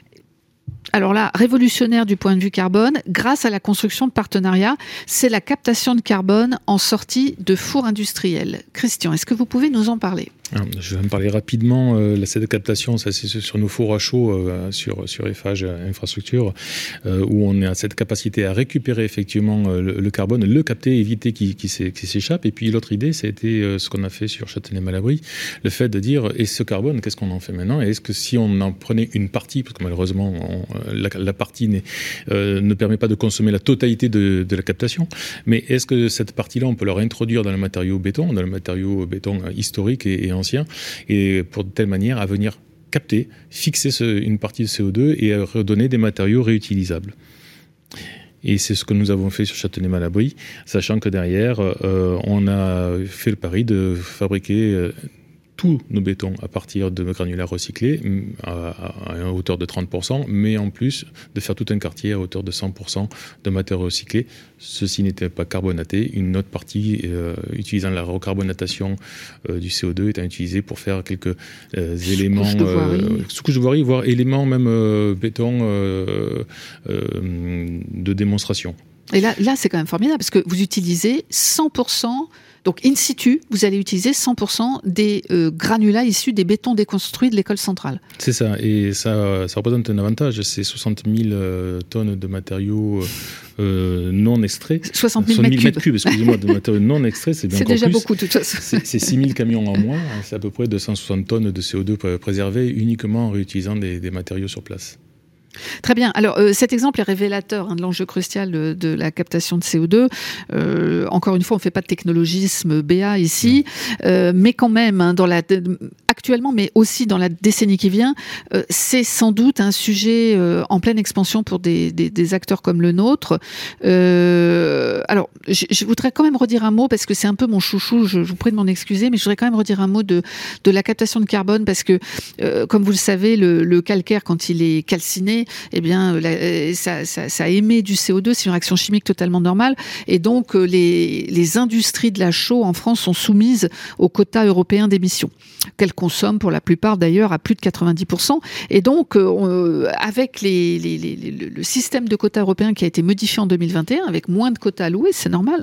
alors là, révolutionnaire du point de vue carbone, grâce à la construction de partenariats, c'est la captation de carbone en sortie de fours industriels. Christian, est-ce que vous pouvez nous en parler ? Je vais en parler rapidement. Cette captation, ça c'est sur nos fours à chaud sur Eiffage Infrastructure, où on a cette capacité à récupérer effectivement le carbone, le capter, éviter qu'il s'échappe. Et puis l'autre idée, ça a été ce qu'on a fait sur Châtenay-Malabry, le fait de dire, et ce carbone, qu'est-ce qu'on en fait maintenant ? Et est-ce que si on en prenait une partie, parce que malheureusement la partie ne permet pas de consommer la totalité de la captation, mais est-ce que cette partie-là, on peut la réintroduire dans le matériau béton historique et ancien, et pour de telle manière à venir capter, fixer une partie de CO2 et à redonner des matériaux réutilisables. Et c'est ce que nous avons fait sur Châtenay-Malabry, sachant que derrière, on a fait le pari de fabriquer tous nos bétons à partir de granulats recyclés à hauteur de 30%, mais en plus de faire tout un quartier à hauteur de 100% de matériaux recyclés. Ceci n'était pas carbonaté. Une autre partie utilisant la recarbonatation du CO2 étant utilisée pour faire quelques éléments sous-couche de voirie, voire éléments même béton de démonstration. Et là, c'est quand même formidable parce que vous utilisez 100%. Donc, in situ, vous allez utiliser 100% des granulats issus des bétons déconstruits de l'école centrale. C'est ça, et ça représente un avantage. C'est 60 000 tonnes de matériaux non extraits. 60 000 mètres cubes, excusez-moi, de matériaux non extraits, c'est bien c'est encore déjà plus. Beaucoup, de toute façon. C'est 6 000 camions en moins, c'est à peu près 260 tonnes de CO2 préservés uniquement en réutilisant des matériaux sur place. Très bien. Alors, cet exemple est révélateur de l'enjeu crucial de la captation de CO2. Encore une fois, on ne fait pas de technologisme BA ici, mais quand même, actuellement, mais aussi dans la décennie qui vient, c'est sans doute un sujet en pleine expansion pour des acteurs comme le nôtre. Alors, je voudrais quand même redire un mot, parce que c'est un peu mon chouchou, je vous prie de m'en excuser, mais je voudrais quand même redire un mot de la captation de carbone, parce que, comme vous le savez, le calcaire, quand il est calciné, eh bien, ça émet du CO2, c'est une réaction chimique totalement normale, et donc les industries de la chaux en France sont soumises aux quotas européens d'émissions, qu'elles consomment pour la plupart d'ailleurs à plus de 90%. Et donc, avec le système de quotas européens qui a été modifié en 2021, avec moins de quotas alloués, c'est normal,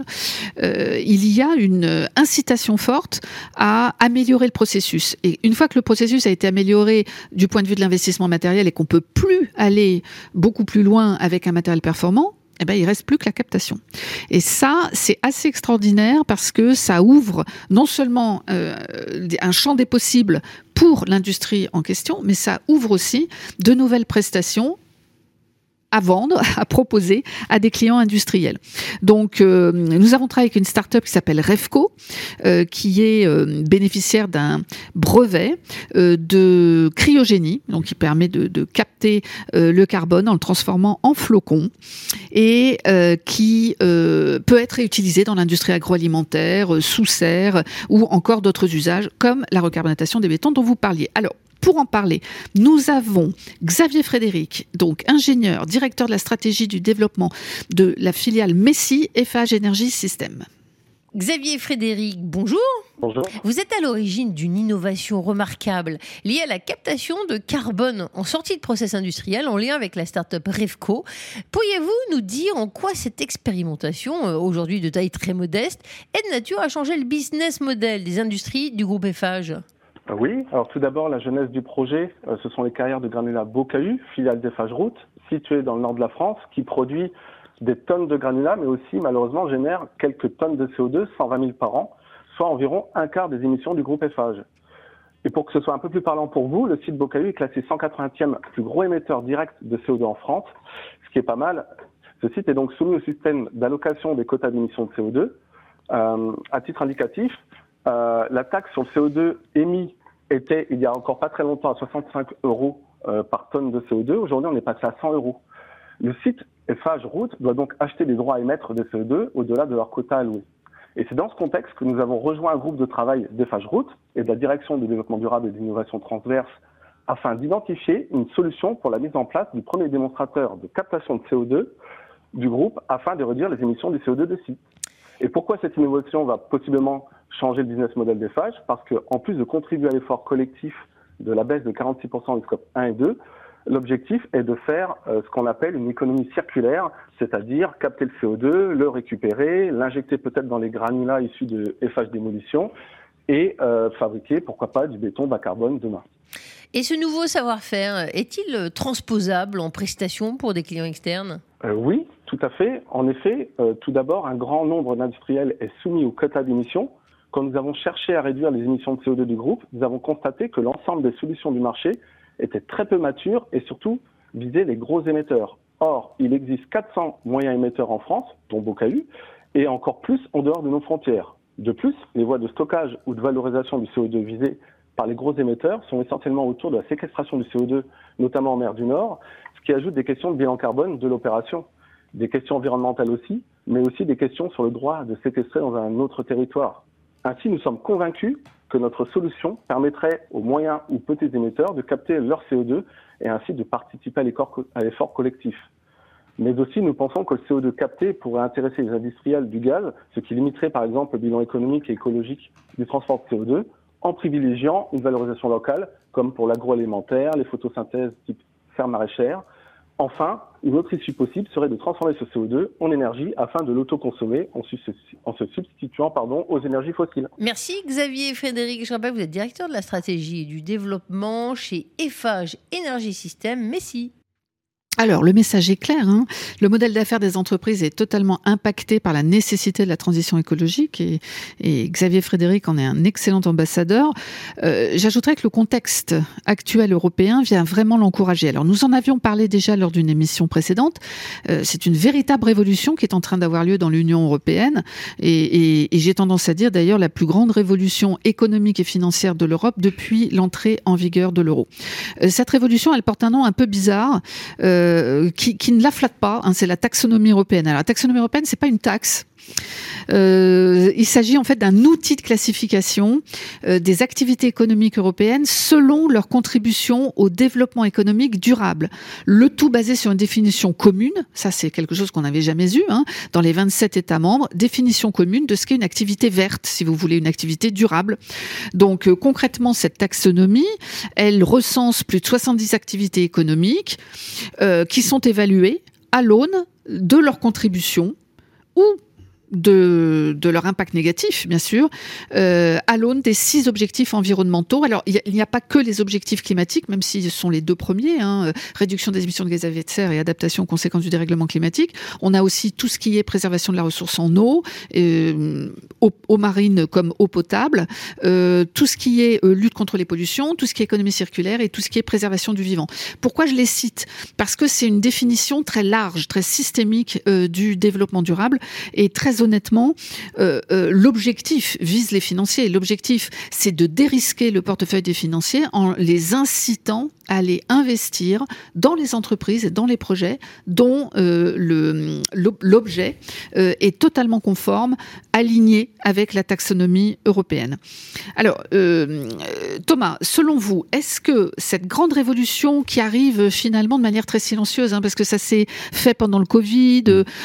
il y a une incitation forte à améliorer le processus. Et une fois que le processus a été amélioré du point de vue de l'investissement matériel et qu'on peut plus aller beaucoup plus loin avec un matériel performant, eh ben, il reste plus que la captation. Et ça, c'est assez extraordinaire parce que ça ouvre non seulement un champ des possibles pour l'industrie en question, mais ça ouvre aussi de nouvelles prestations à vendre, à proposer à des clients industriels. Donc, nous avons travaillé avec une start-up qui s'appelle Refco, qui est bénéficiaire d'un brevet de cryogénie, donc qui permet de capter le carbone en le transformant en flocons, et qui peut être réutilisé dans l'industrie agroalimentaire, sous serre, ou encore d'autres usages, comme la recarbonatation des bétons dont vous parliez. Alors, pour en parler, nous avons Xavier Frédéric, donc ingénieur, directeur de la stratégie du développement de la filiale Messi Eiffage Énergie Système. Xavier Frédéric, bonjour. Bonjour. Vous êtes à l'origine d'une innovation remarquable liée à la captation de carbone en sortie de process industriel en lien avec la start-up Refco. Pourriez-vous nous dire en quoi cette expérimentation, aujourd'hui de taille très modeste, est de nature à changer le business model des industries du groupe Eiffage ? Oui, alors tout d'abord, la genèse du projet, ce sont les carrières de granulats Bocahu, filiale d'Eiffage Route, située dans le nord de la France, qui produit des tonnes de granulats, mais aussi malheureusement génère quelques tonnes de CO2, 120 000 par an, soit environ un quart des émissions du groupe Eiffage. Et pour que ce soit un peu plus parlant pour vous, le site Bocahu est classé 180e plus gros émetteur direct de CO2 en France, ce qui est pas mal. Ce site est donc soumis au système d'allocation des quotas d'émissions de CO2. À titre indicatif, la taxe sur le CO2 émis était, il y a encore pas très longtemps, à 65 € par tonne de CO2. Aujourd'hui, on est passé à 100 €. Le site Eiffage Route doit donc acheter des droits à émettre de CO2 au-delà de leur quota alloué. Et c'est dans ce contexte que nous avons rejoint un groupe de travail d'Eiffage Route et de la direction du développement durable et de l'innovation transverse afin d'identifier une solution pour la mise en place du premier démonstrateur de captation de CO2 du groupe afin de réduire les émissions du CO2 de site. Et pourquoi cette innovation va possiblement changer le business model d'Eiffage ? Parce qu'en plus de contribuer à l'effort collectif de la baisse de 46% du scope 1 et 2, l'objectif est de faire ce qu'on appelle une économie circulaire, c'est-à-dire capter le CO2, le récupérer, l'injecter peut-être dans les granulats issus de Eiffage Démolition et fabriquer, pourquoi pas, du béton bas carbone demain. Et ce nouveau savoir-faire, est-il transposable en prestations pour des clients externes ? Oui, tout à fait. En effet, tout d'abord, un grand nombre d'industriels est soumis au quota d'émissions. Quand nous avons cherché à réduire les émissions de CO2 du groupe, nous avons constaté que l'ensemble des solutions du marché étaient très peu matures et surtout visaient les gros émetteurs. Or, il existe 400 moyens émetteurs en France, dont Bocahu, et encore plus en dehors de nos frontières. De plus, les voies de stockage ou de valorisation du CO2 visées par les gros émetteurs sont essentiellement autour de la séquestration du CO2, notamment en mer du Nord, ce qui ajoute des questions de bilan carbone de l'opération, des questions environnementales aussi, mais aussi des questions sur le droit de séquestrer dans un autre territoire. Ainsi, nous sommes convaincus que notre solution permettrait aux moyens ou petits émetteurs de capter leur CO2 et ainsi de participer à l'effort collectif. Mais aussi, nous pensons que le CO2 capté pourrait intéresser les industriels du gaz, ce qui limiterait par exemple le bilan économique et écologique du transport de CO2, en privilégiant une valorisation locale, comme pour l'agroalimentaire, les photosynthèses type ferme maraîchère. Enfin, une autre issue possible serait de transformer ce CO2 en énergie afin de l'autoconsommer en se substituant aux énergies fossiles. Merci Xavier Frédéric. Je rappelle que vous êtes directeur de la stratégie et du développement chez Eiffage Énergie Système Messi. Alors, le message est clair. Le modèle d'affaires des entreprises est totalement impacté par la nécessité de la transition écologique et Xavier Frédéric en est un excellent ambassadeur. J'ajouterais que le contexte actuel européen vient vraiment l'encourager. Alors, nous en avions parlé déjà lors d'une émission précédente. C'est une véritable révolution qui est en train d'avoir lieu dans l'Union européenne et j'ai tendance à dire d'ailleurs la plus grande révolution économique et financière de l'Europe depuis l'entrée en vigueur de l'euro. Cette révolution, elle porte un nom un peu bizarre. Qui ne la flatte pas, c'est la taxonomie européenne. Alors, la taxonomie européenne, c'est pas une taxe. Il s'agit en fait d'un outil de classification des activités économiques européennes selon leur contribution au développement économique durable. Le tout basé sur une définition commune, ça c'est quelque chose qu'on n'avait jamais eu dans les 27 États membres, définition commune de ce qu'est une activité verte, si vous voulez, une activité durable. Donc concrètement, cette taxonomie, elle recense plus de 70 activités économiques qui sont évaluées à l'aune de leur contribution ou de leur impact négatif, bien sûr, à l'aune des 6 objectifs environnementaux. Alors, il n'y a pas que les objectifs climatiques, même si ce sont les 2 premiers, réduction des émissions de gaz à effet de serre et adaptation aux conséquences du dérèglement climatique. On a aussi tout ce qui est préservation de la ressource en eau, eau marine comme eau potable, tout ce qui est lutte contre les pollutions, tout ce qui est économie circulaire et tout ce qui est préservation du vivant. Pourquoi je les cite ? Parce que c'est une définition très large, très systémique du développement durable et très honnêtement, l'objectif vise les financiers. L'objectif, c'est de dérisquer le portefeuille des financiers en les incitant à aller investir dans les entreprises et dans les projets dont l'objet est totalement conforme, aligné avec la taxonomie européenne. Alors, Thomas, selon vous, est-ce que cette grande révolution qui arrive finalement de manière très silencieuse, parce que ça s'est fait pendant le Covid,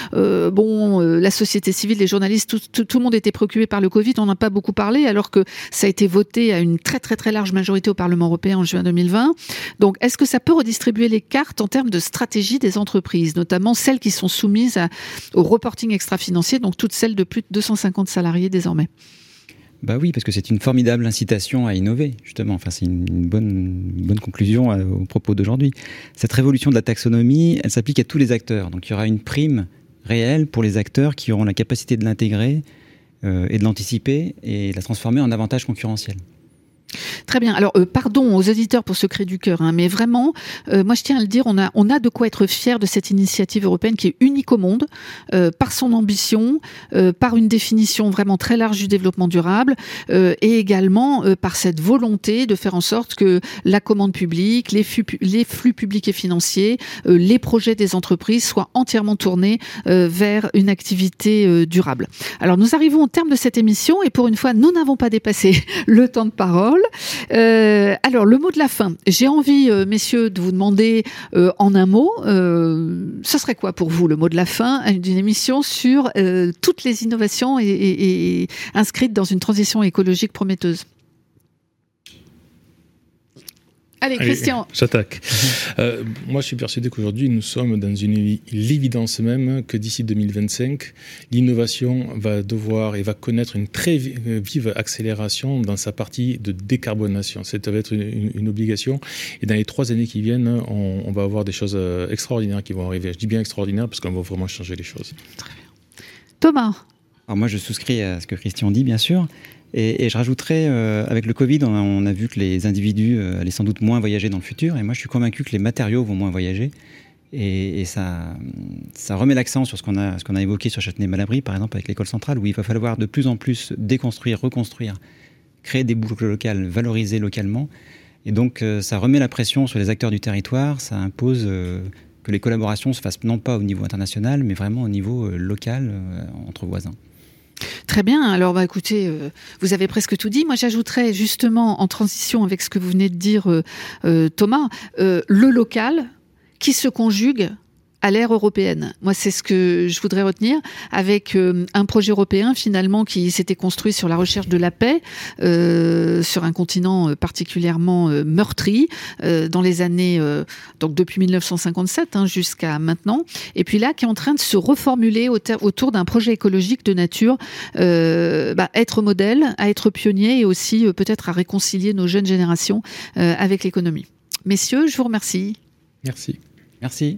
la société civile, les journalistes, tout le monde était préoccupé par le Covid, on n'a pas beaucoup parlé, alors que ça a été voté à une très très très large majorité au Parlement européen en juin 2020. Donc, est-ce que ça peut redistribuer les cartes en termes de stratégie des entreprises, notamment celles qui sont soumises au reporting extra-financier, donc toutes celles de plus de 250 salariés désormais ? Bah oui, parce que c'est une formidable incitation à innover, justement. Enfin, c'est une bonne conclusion au propos d'aujourd'hui. Cette révolution de la taxonomie, elle s'applique à tous les acteurs. Donc, il y aura une prime réelle pour les acteurs qui auront la capacité de l'intégrer et de l'anticiper et de la transformer en avantage concurrentiel. Très bien. Alors, pardon aux auditeurs pour ce cri du cœur, mais vraiment, moi je tiens à le dire, on a de quoi être fier de cette initiative européenne qui est unique au monde, par son ambition, par une définition vraiment très large du développement durable, et également par cette volonté de faire en sorte que la commande publique, les flux publics et financiers, les projets des entreprises soient entièrement tournés vers une activité durable. Alors, nous arrivons au terme de cette émission et pour une fois, nous n'avons pas dépassé le temps de parole. Alors, le mot de la fin. J'ai envie, messieurs, de vous demander en un mot, ce serait quoi pour vous le mot de la fin d'une émission sur toutes les innovations et inscrites dans une transition écologique prometteuse ? Allez, Christian. J'attaque. Moi, je suis persuadé qu'aujourd'hui, nous sommes dans l'évidence même que d'ici 2025, l'innovation va devoir et va connaître une très vive accélération dans sa partie de décarbonation. Ça va être une obligation. Et dans les 3 années qui viennent, on va avoir des choses extraordinaires qui vont arriver. Je dis bien extraordinaires parce qu'on va vraiment changer les choses. Très bien. Thomas. Alors moi, je souscris à ce que Christian dit, bien sûr. Et je rajouterais, avec le Covid, on a vu que les individus allaient sans doute moins voyager dans le futur. Et moi, je suis convaincu que les matériaux vont moins voyager. Et ça remet l'accent sur ce qu'on a évoqué sur Châtenay-Malabry, par exemple, avec l'école centrale, où il va falloir de plus en plus déconstruire, reconstruire, créer des boucles locales, valoriser localement. Et donc, ça remet la pression sur les acteurs du territoire. Ça impose que les collaborations se fassent non pas au niveau international, mais vraiment au niveau local, entre voisins. Très bien. Alors, écoutez, vous avez presque tout dit. Moi, j'ajouterais justement en transition avec ce que vous venez de dire, Thomas, le local qui se conjugue à l'ère européenne. Moi, c'est ce que je voudrais retenir avec un projet européen finalement qui s'était construit sur la recherche de la paix sur un continent particulièrement meurtri dans les années donc depuis 1957 jusqu'à maintenant. Et puis là, qui est en train de se reformuler autour d'un projet écologique de nature, être modèle, à être pionnier et aussi peut-être à réconcilier nos jeunes générations avec l'économie. Messieurs, je vous remercie. Merci. Merci.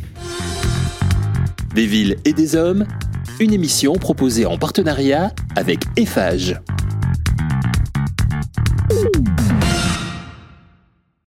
Des villes et des hommes, une émission proposée en partenariat avec Eiffage.